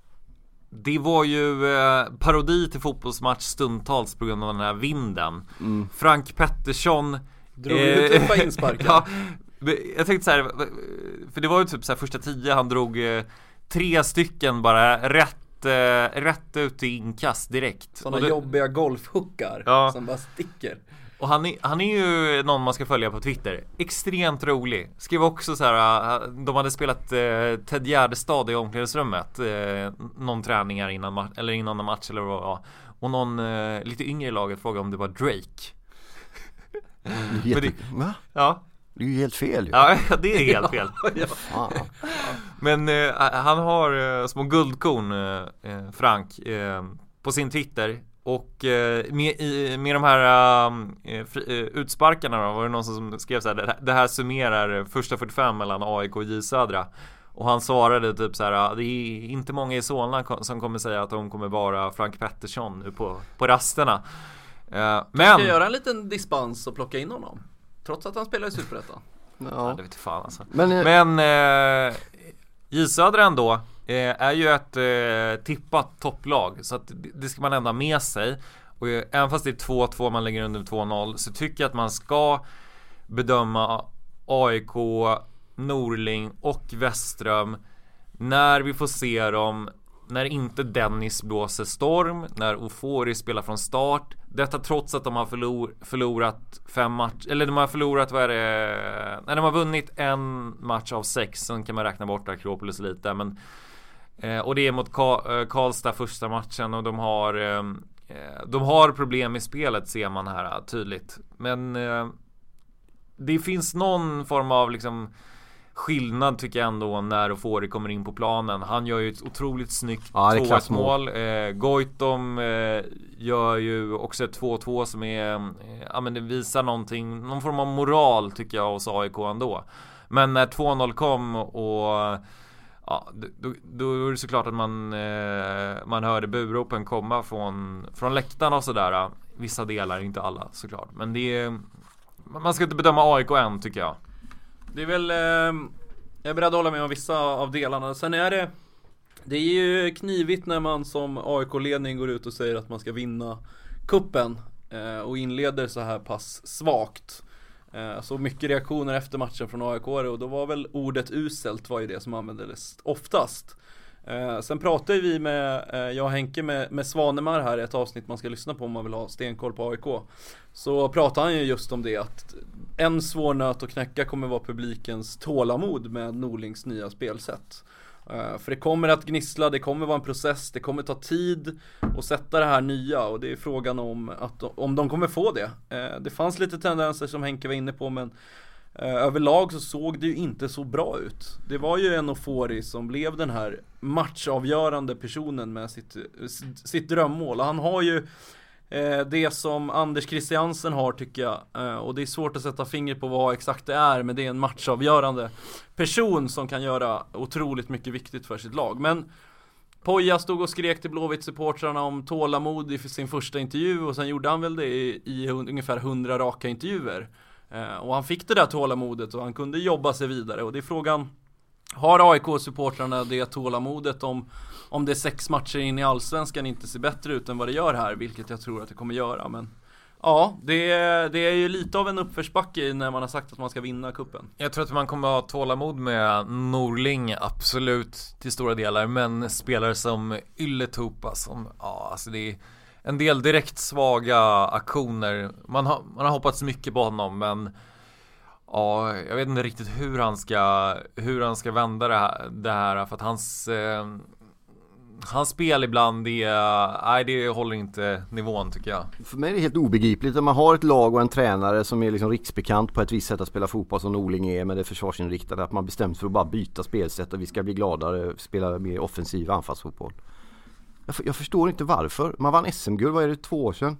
det var ju eh, parodi till fotbollsmatch stundtals på grund av den här vinden. Mm. Frank Pettersson drog eh, ut tuffa insparkar. Ja, jag tänkte så här, för det var ju typ så här första tio han drog eh, tre stycken bara rätt eh, rätt ut i inkast direkt. Sådana det, jobbiga golfhookar ja. som bara sticker. Och han är, han är ju någon man ska följa på Twitter. Extremt rolig. Skrev också så här, de hade spelat eh, Ted Gärdestad i omklädningsrummet eh, någon träningar innan ma- eller innan en match eller vad ja. Och någon eh, lite yngre i laget frågade om det var Drake. Mm, jätte... det, Va? Ja. Det är ju helt fel ju. Ja, det är helt fel. ja. Men eh, han har eh, små guldkorn eh, Frank eh, på sin Twitter. Och eh, med, i, med de här eh, fri, eh, utsparkarna då, var det någon som skrev så här: det, det här summerar första fyrtiofem mellan A I K och J Södra. Och han svarade typ så här: det är inte många i Solna som kommer säga att de kommer vara Frank Pettersson nu på, på rasterna. eh, Men ska jag göra en liten dispens och plocka in honom trots att han spelar i Superettan? Ja, ja det vet jag fan alltså. Men, eh, Men eh, J Södra ändå är ju ett eh, tippat topplag. Så att det, det ska man ändå ha med sig. Och eh, även fast det är två två man lägger under två noll, så tycker jag att man ska bedöma A I K, Norling och Västström när vi får se dem när inte Dennis blåser storm, när Ofori spelar från start. Detta trots att de har förlor, förlorat fem matcher, eller de har förlorat, vad är det? Nej, de har vunnit en match av sex, sen kan man räkna bort Akropolis lite, men eh, och det är mot Ka- Karlstad första matchen, och de har eh, de har problem i spelet, ser man här tydligt. Men eh, det finns någon form av liksom skillnad, tycker jag ändå, när Ofori kommer in på planen. Han gör ju ett otroligt snyggt ja, två ett mål. Eh, Goitom eh, gör ju också ett två två som är, eh, ja, men det visar någonting, någon form av moral, tycker jag, hos A I K ändå. Men när två noll kom och ja, då, då är det såklart att man eh, man hörde buropen komma från från läktarna och sådär. Vissa delar, inte alla såklart. Men det är, man ska inte bedöma A I K än, tycker jag. Det är väl, eh, jag är beredd att hålla med om vissa av delarna. Sen är det, det är ju knivigt när man som A I K-ledning går ut och säger att man ska vinna kuppen eh, och inleder så här pass svagt. Eh, så mycket reaktioner efter matchen från A I K, och då var väl ordet uselt var ju det som användes oftast. Eh, sen pratade vi med, eh, jag och Henke med, med Svanemar här i ett avsnitt man ska lyssna på om man vill ha stenkoll på A I K. Så pratade han ju just om det, att en svår nöt att knäcka kommer vara publikens tålamod med Norlings nya spelsätt. Uh, för det kommer att gnissla, det kommer vara en process, det kommer ta tid att sätta det här nya, och det är frågan om, att, om de kommer få det. Uh, det fanns lite tendenser som Henke var inne på, men uh, överlag så såg det ju inte så bra ut. Det var ju en Ofori som blev den här matchavgörande personen med sitt, sitt drömmål. Han har ju det som Anders Christiansen har, tycker jag, och det är svårt att sätta finger på vad exakt det är, men det är en matchavgörande person som kan göra otroligt mycket viktigt för sitt lag. Men Poja stod och skrek till Blåvitt-supportrarna om tålamod i sin första intervju, och sen gjorde han väl det i, i ungefär hundra raka intervjuer, och han fick det där tålamodet och han kunde jobba sig vidare. Och det är frågan, har A I K-supportrarna det tålamodet om, om det är sex matcher in i Allsvenskan inte ser bättre ut än vad det gör här, vilket jag tror att det kommer göra. Men ja, det är, det är ju lite av en uppförsbacke när man har sagt att man ska vinna kuppen. Jag tror att man kommer ha tålamod med Norling, absolut, till stora delar. Men spelare som Ylletupa, som, ja, alltså det är en del direkt svaga aktioner. Man har, man har hoppats mycket på honom, men ja, jag vet inte riktigt hur han ska hur han ska vända det här, det här för att hans eh, hans spel ibland det, nej, det håller inte nivån, tycker jag. För mig är det helt obegripligt att man har ett lag och en tränare som är liksom riksbekant på ett visst sätt att spela fotboll, som Norling är, med det försvarsinriktade, att man bestämt för att bara byta spelsätt och vi ska bli gladare, spela mer offensiv anfallsfotboll. Jag, jag förstår inte varför. Man vann S M-guld, vad är det, två år sedan?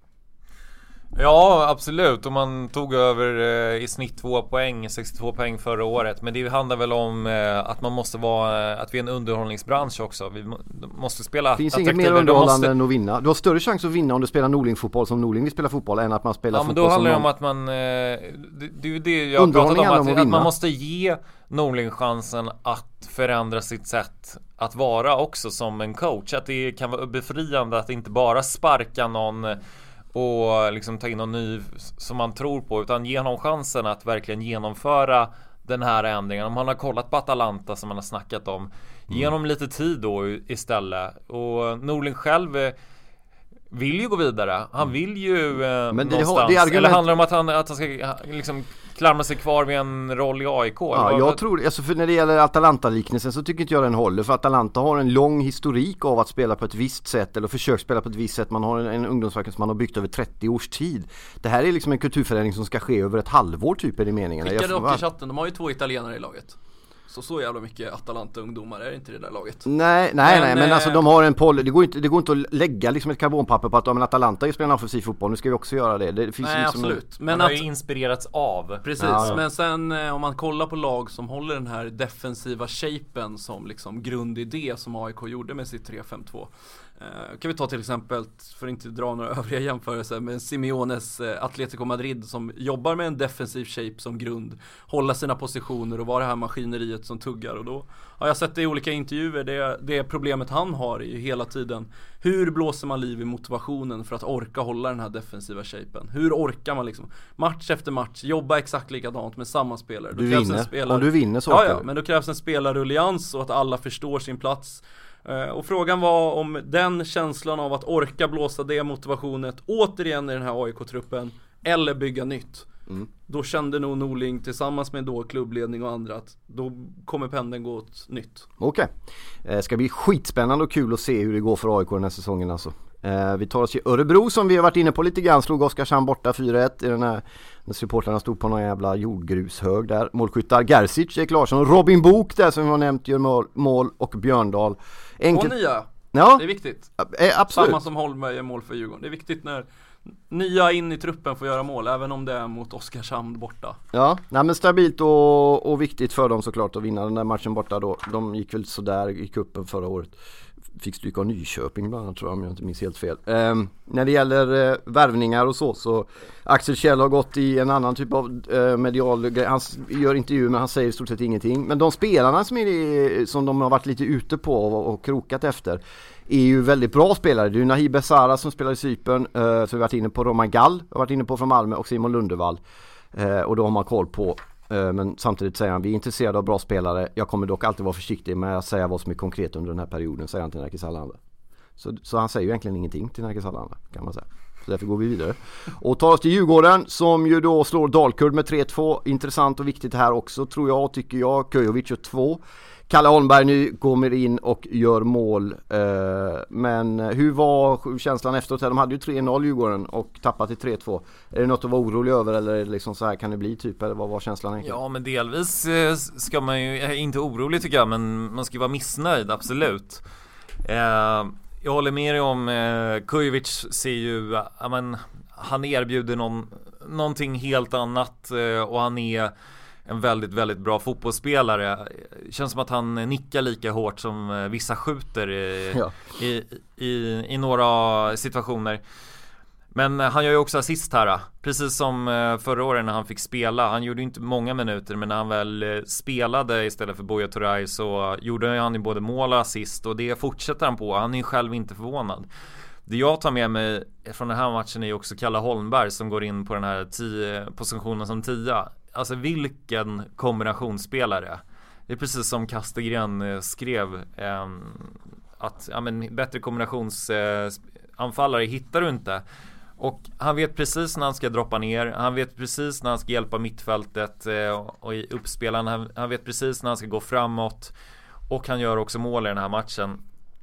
Ja, absolut. Och man tog över eh, i snitt två poäng, sextiotvå poäng förra året. Men det handlar väl om eh, att man måste vara, eh, att vi är en underhållningsbransch också. Vi må, måste spela. Det finns inget mer underhållande måste... än att vinna. Du har större chans att vinna om du spelar Norling-fotboll som Norling vill spela fotboll än att man spelar ja, fotboll. Ja, men då handlar det om man... att man, eh, det, det är ju det jag pratat om, att, att, att man måste ge Norling chansen att förändra sitt sätt att vara också som en coach. Att det kan vara befriande att inte bara sparka någon och liksom ta in någon ny som man tror på, utan ge honom chansen att verkligen genomföra den här ändringen. Om han har kollat på Atalanta som man har snackat om, ge honom lite tid då istället. Och Norling själv vill ju gå vidare. Han vill ju eh, Men det någonstans. Har, det argument... Eller handlar det om att han, att han ska liksom klamra sig kvar vid en roll i A I K? Ja, eller? jag tror, alltså för när det gäller Atalanta-liknelsen så tycker inte jag den håller. För Atalanta har en lång historik av att spela på ett visst sätt, eller försöka spela på ett visst sätt. Man har en, en ungdomsverksamhet som man har byggt över trettio års tid. Det här är liksom en kulturförändring som ska ske över ett halvår typ, är det meningen. Skickade upp i chatten, de har ju två italienare i laget. Så så jävla mycket Atalanta-ungdomar är det inte det där laget. Nej, nej, men, nej, men alltså de har en poll. Det går inte, det går inte att lägga liksom ett karbonpapper på att om en Atalanta spelar en offensiv fotboll, nu ska vi också göra det. Det finns nej, liksom absolut. En... Men man har ju inspirerats av. Precis, ja, ja. Men sen om man kollar på lag som håller den här defensiva shapen som liksom grundidé som A I K gjorde med sitt tre fem två. Uh, kan vi ta till exempel, för att inte dra några övriga jämförelser, med Simeones uh, Atletico Madrid som jobbar med en defensiv shape som grund, hålla sina positioner och vara det här maskineriet som tuggar. Och då har jag sett det i olika intervjuer, det, det problemet han har i hela tiden. Hur blåser man liv i motivationen för att orka hålla den här defensiva shapen? Hur orkar man liksom match efter match jobba exakt likadant med samma spelare? Du vinner, spelare... om du vinner så ja, ja, men då krävs en spelarrullians och att alla förstår sin plats. Och frågan var om den känslan av att orka blåsa det motivationen återigen i den här A I K-truppen eller bygga nytt. Mm. Då kände nog Norling tillsammans med då klubbledning och andra att då kommer pendeln gå åt nytt. Okej, okay. eh, ska bli skitspännande och kul att se hur det går för A I K den här säsongen alltså. eh, Vi tar oss till Örebro som vi har varit inne på lite grann. Slog Oskarshamn borta fyra ett i den här, när supportrarna stod på någon jävla jordgrushög där. Målskyttar Gerzic, Erik Larsson och Robin Book där som vi har nämnt gör mål, mål och Björndal. Enkelt... Och nya, ja. Det är viktigt. eh, Absolut. Samma som Holmberg gör mål för Djurgården. Det är viktigt när nya in i truppen får göra mål, även om det är mot Oskarshamn borta. Ja, nej men stabilt och, och viktigt för dem såklart att vinna den där matchen borta då. De gick väl sådär i kuppen förra året. Fick stryka av Nyköping bland annat, tror jag, om jag inte minns helt fel. Um, när det gäller uh, värvningar och så, så Axel Kjell har gått i en annan typ av uh, medial grej. Han gör intervju men han säger i stort sett ingenting. Men de spelarna som, är, som de har varit lite ute på och, och krokat efter är ju väldigt bra spelare. Det är ju Nahib Besara som spelar i Cypern, uh, så vi har varit inne på Roman Gall, har varit inne på från Malmö, och Simon Lundevall. Uh, och då har man koll på. Men samtidigt säger han, vi är intresserade av bra spelare. Jag kommer dock alltid vara försiktig med att säga vad som är konkret under den här perioden, säger han till Nerikes Allehanda. Så, så han säger ju egentligen ingenting till Nerikes Allehanda, kan man säga. Så därför går vi vidare. Och tar oss till Djurgården som ju då slår Dalkurd med tre två. Intressant och viktigt här också, tror jag, tycker jag. Köjovic gör två. Kalle Holmberg nu kommer in och gör mål. Men hur var känslan efteråt? De hade ju tre noll Djurgården och tappat till tre två. Är det något att vara orolig över, eller är det liksom så här kan det bli typ, eller vad var känslan egentligen? Ja, men delvis ska man ju, jag är inte orolig tycker jag, men man ska vara missnöjd, absolut. Jag håller med dig om, Köjovic ser ju, ja, men, han erbjuder någon, någonting helt annat, och han är en väldigt, väldigt bra fotbollsspelare. Känns som att han nickar lika hårt som vissa skjuter i, ja. i, i, i några situationer. Men han gör ju också assist här. Precis som förra året när han fick spela. Han gjorde inte många minuter, men när han väl spelade istället för Buya Turay så gjorde han ju både mål och assist. Och det fortsätter han på. Han är själv inte förvånad. Det jag tar med mig från den här matchen är ju också Kalle Holmberg som går in på den här tio, positionen som tia. Alltså vilken kombinationsspelare. Det är precis som Kastegren skrev, eh, att ja, men, bättre kombinationsanfallare eh, hittar du inte. Och han vet precis när han ska droppa ner. Han vet precis när han ska hjälpa mittfältet eh, och i uppspelen. Han, han vet precis när han ska gå framåt. Och han gör också mål i den här matchen.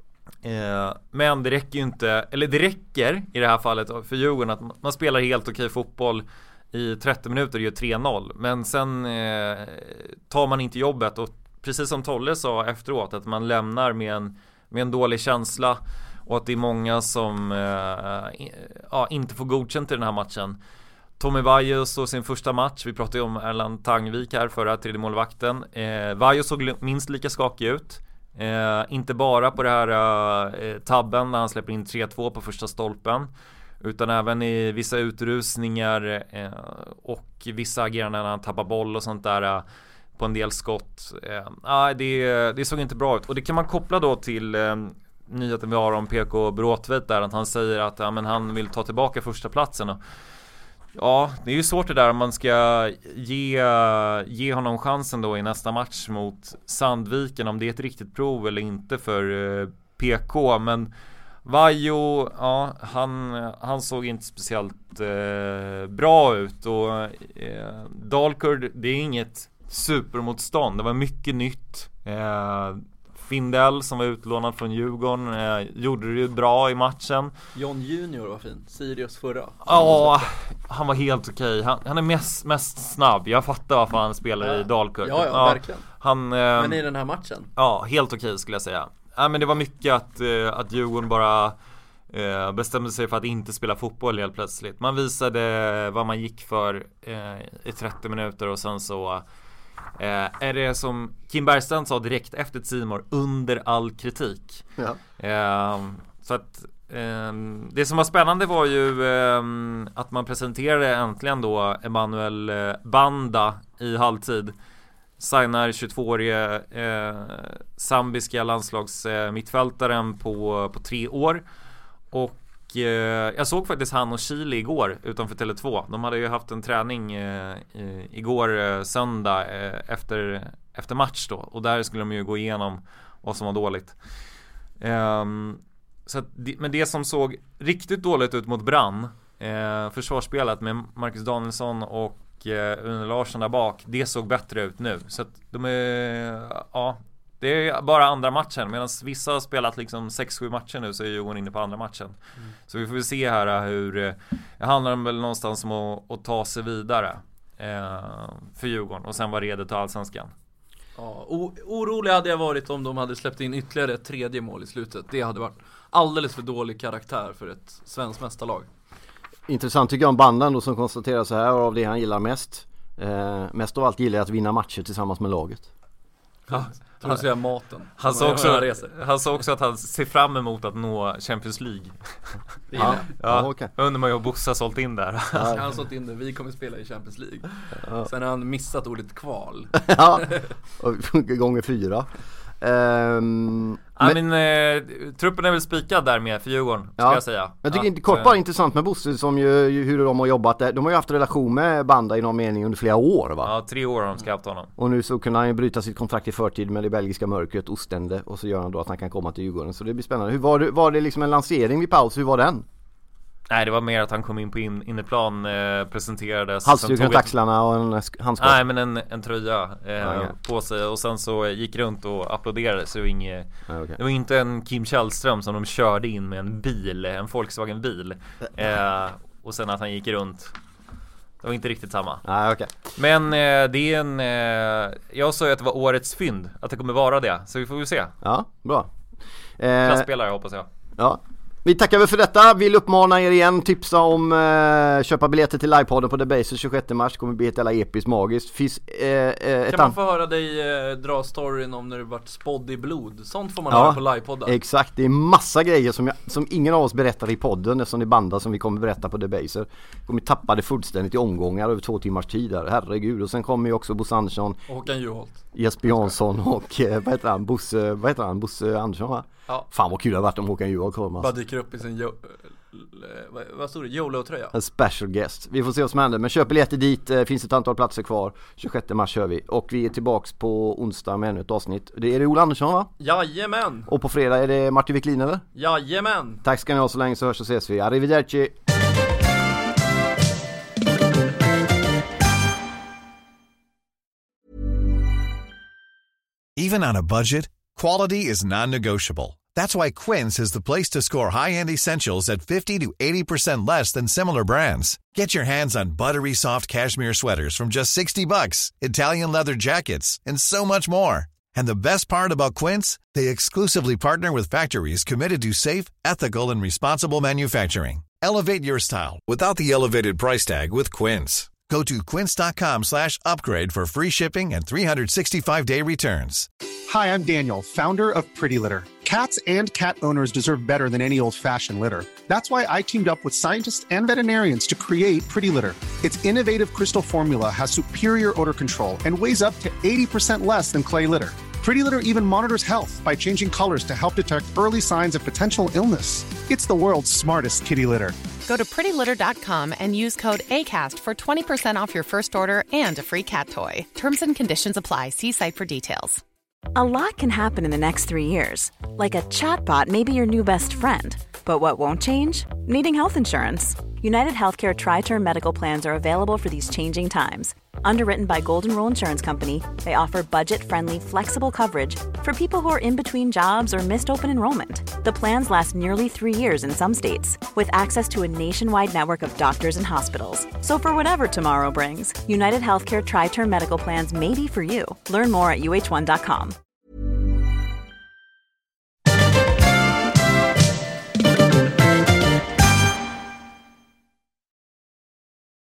Eh, men det räcker ju inte, eller det räcker i det här fallet för Djurgården att man spelar helt okej fotboll i trettio minuter, gör tre noll. Men sen eh, tar man inte jobbet. Och precis som Tolle sa efteråt, att man lämnar med en, med en dålig känsla. Och att det är många som eh, ja, inte får godkänt i den här matchen. Tommy Vaiho såg sin första match. Vi pratade ju om Erland Tangvik här, förra tredje målvakten. eh, Vaiho såg minst lika skakig ut. eh, Inte bara på det här eh, tabben när han släpper in tre två på första stolpen, utan även i vissa utrusningar eh, och vissa ageranden när han tappar boll och sånt där eh, på en del skott. Eh, ah, det, det såg inte bra ut. Och det kan man koppla då till eh, nyheten vi har om P K Bråtveit där, att han säger att ja, men han vill ta tillbaka första platsen. Och, ja, det är ju svårt det där om man ska ge, ge honom chansen då i nästa match mot Sandviken, om det är ett riktigt prov eller inte för eh, P K. Men Vaiho, ja, han, han såg inte speciellt eh, bra ut. Och eh, Dalkurd, det är inget supermotstånd. Det var mycket nytt. eh, Findell som var utlånad från Djurgården eh, gjorde det ju bra i matchen. John Junior var fin, Sirius förra. Ja, han var helt okej. Han, han är mest, mest snabb. Jag fattar varför han spelar ja. i Dalkurd. Ja, ja, ja, verkligen. Han, eh, Men i den här matchen? Ja, helt okej skulle jag säga. Ja, men det var mycket att, eh, att Djurgården bara eh, bestämde sig för att inte spela fotboll helt plötsligt. Man visade vad man gick för eh, i trettio minuter, och sen så eh, är det som Kim Bergstrand sa direkt efter Simor, under all kritik. Ja. Eh, så att eh, det som var spännande var ju eh, att man presenterade äntligen då Emanuel Banda i halvtid. Signar tjugotvåårige eh, zambiska landslagsmittfältaren eh, på, på tre år. Och eh, jag såg faktiskt han och Chile igår utanför Tele två. De hade ju haft en träning eh, i, igår eh, söndag eh, efter, efter match då. Och där skulle de ju gå igenom vad som var dåligt. Um, så att, men det som såg riktigt dåligt ut mot Brann, eh, försvarsspelet med Marcus Danielsson och eh, Une Larsson där bak, det såg bättre ut nu. Så att de är, ja, det är bara andra matchen. Medan vissa har spelat liksom sex sju matcher nu, så är Djurgården inne på andra matchen. Mm. Så vi får se här hur, det handlar väl någonstans om att, att ta sig vidare eh, för Djurgården och sen vara redo till Allsvenskan. Ja, o- orolig hade jag varit om de hade släppt in ytterligare ett tredje mål i slutet. Det hade varit alldeles för dålig karaktär för ett svenskt mästarlag. Intressant tycker jag om Bandan då, som konstaterar så här, av det han gillar mest. Eh, mest av allt gillar jag att vinna matcher tillsammans med laget. Ja, tror du säga maten. Han sa, också, han sa också att han ser fram emot att nå Champions League. Det ja, ja, ja, okay. Undrar man ju om Bossa sålt in där. Han har sålt in det, vi kommer spela i Champions League. Ja. Sen har han missat ordet kval. Ja, gånger fyra. Um, ja, men, men eh, truppen är väl spikad där med för Djurgården, ska ja, jag säga. Jag tycker inte kort bara intressant med Bosse, som ju, hur de har jobbat där. De har ju haft relation med Banda i någon mening under flera år, va? Ja, tre år har de ska haft honom. Och nu så kunde han ju bryta sitt kontrakt i förtid med det belgiska mörkret, Ostende, och så gör han då att han kan komma till Djurgården. Så det blir spännande. Hur var det, var det liksom en lansering vid paus? Hur var den? Nej, det var mer att han kom in på in, inneplan, eh, presenterades halsduk runt axlarna och en handskar. Nej, men en, en tröja eh, ja, okay. på sig. Och sen så gick runt och applåderade. Så det var, inget, ja, okay. det var inte en Kim Källström som de körde in med en bil, en Volkswagen bil eh, och sen att han gick runt. Det var inte riktigt samma. Ah, okay. Men eh, det är en eh, jag sa ju att det var årets fynd, att det kommer vara det. Så vi får väl se. Ja, bra eh, Klassspelare hoppas jag. Ja. Vi tackar väl för detta. Vill uppmana er igen, tipsa om eh, köpa biljetter till livepodden på Debaser tjugosjätte mars. Kommer bli ett jävla episkt magiskt. Finns, eh, eh, kan man få höra dig eh, dra storyn om när du varit spådd i blod? Sånt får man ja, höra på livepodden. Exakt, det är massa grejer som, jag, som ingen av oss berättar i podden, eftersom det är banda som vi kommer berätta på Debaser. Kommer tappa det fullständigt i omgångar över två timmars tid där. Herregud. Och sen kommer ju också Bosse Andersson och Håkan Juholt, Jesper Jansson och eh, vad heter han? Bosse, vad heter han? Bosse Andersson, va? Ja. Fan vad kul det har varit om Håkan Juholt kommer. Bara dyker upp i sin jo- vad, vad stod det? YOLO-tröja. En special guest. Vi får se vad som händer. Men köp biljetter dit. Det finns ett antal platser kvar. tjugosjätte mars kör vi. Och vi är tillbaks på onsdag med ännu ett avsnitt. Det är det Ola Andersson, va? Jajamän. Och på fredag är det Martin Wiklin, eller? Jajamän. Tack ska ni ha så länge, så hörs och ses vi. Arrivederci. Even on a budget, quality is non-negotiable. That's why Quince is the place to score high-end essentials at fifty to eighty percent less than similar brands. Get your hands on buttery soft cashmere sweaters from just sixty bucks, Italian leather jackets, and so much more. And the best part about Quince, they exclusively partner with factories committed to safe, ethical, and responsible manufacturing. Elevate your style without the elevated price tag with Quince. Go to quince.com slash upgrade for free shipping and three sixty-five day returns. Hi, I'm Daniel, founder of Pretty Litter. Cats and cat owners deserve better than any old-fashioned litter. That's why I teamed up with scientists and veterinarians to create Pretty Litter. Its innovative crystal formula has superior odor control and weighs up to eighty percent less than clay litter. Pretty Litter even monitors health by changing colors to help detect early signs of potential illness. It's the world's smartest kitty litter. Go to pretty litter dot com and use code ACAST for twenty percent off your first order and a free cat toy. Terms and conditions apply. See site for details. A lot can happen in the next three years. Like a chatbot may be your new best friend. But what won't change? Needing health insurance. United Healthcare Tri-Term Medical Plans are available for these changing times. Underwritten by Golden Rule Insurance Company, they offer budget-friendly, flexible coverage for people who are in between jobs or missed open enrollment. The plans last nearly three years in some states, with access to a nationwide network of doctors and hospitals. So for whatever tomorrow brings, United Healthcare Tri-Term Medical Plans may be for you. Learn more at U H one dot com.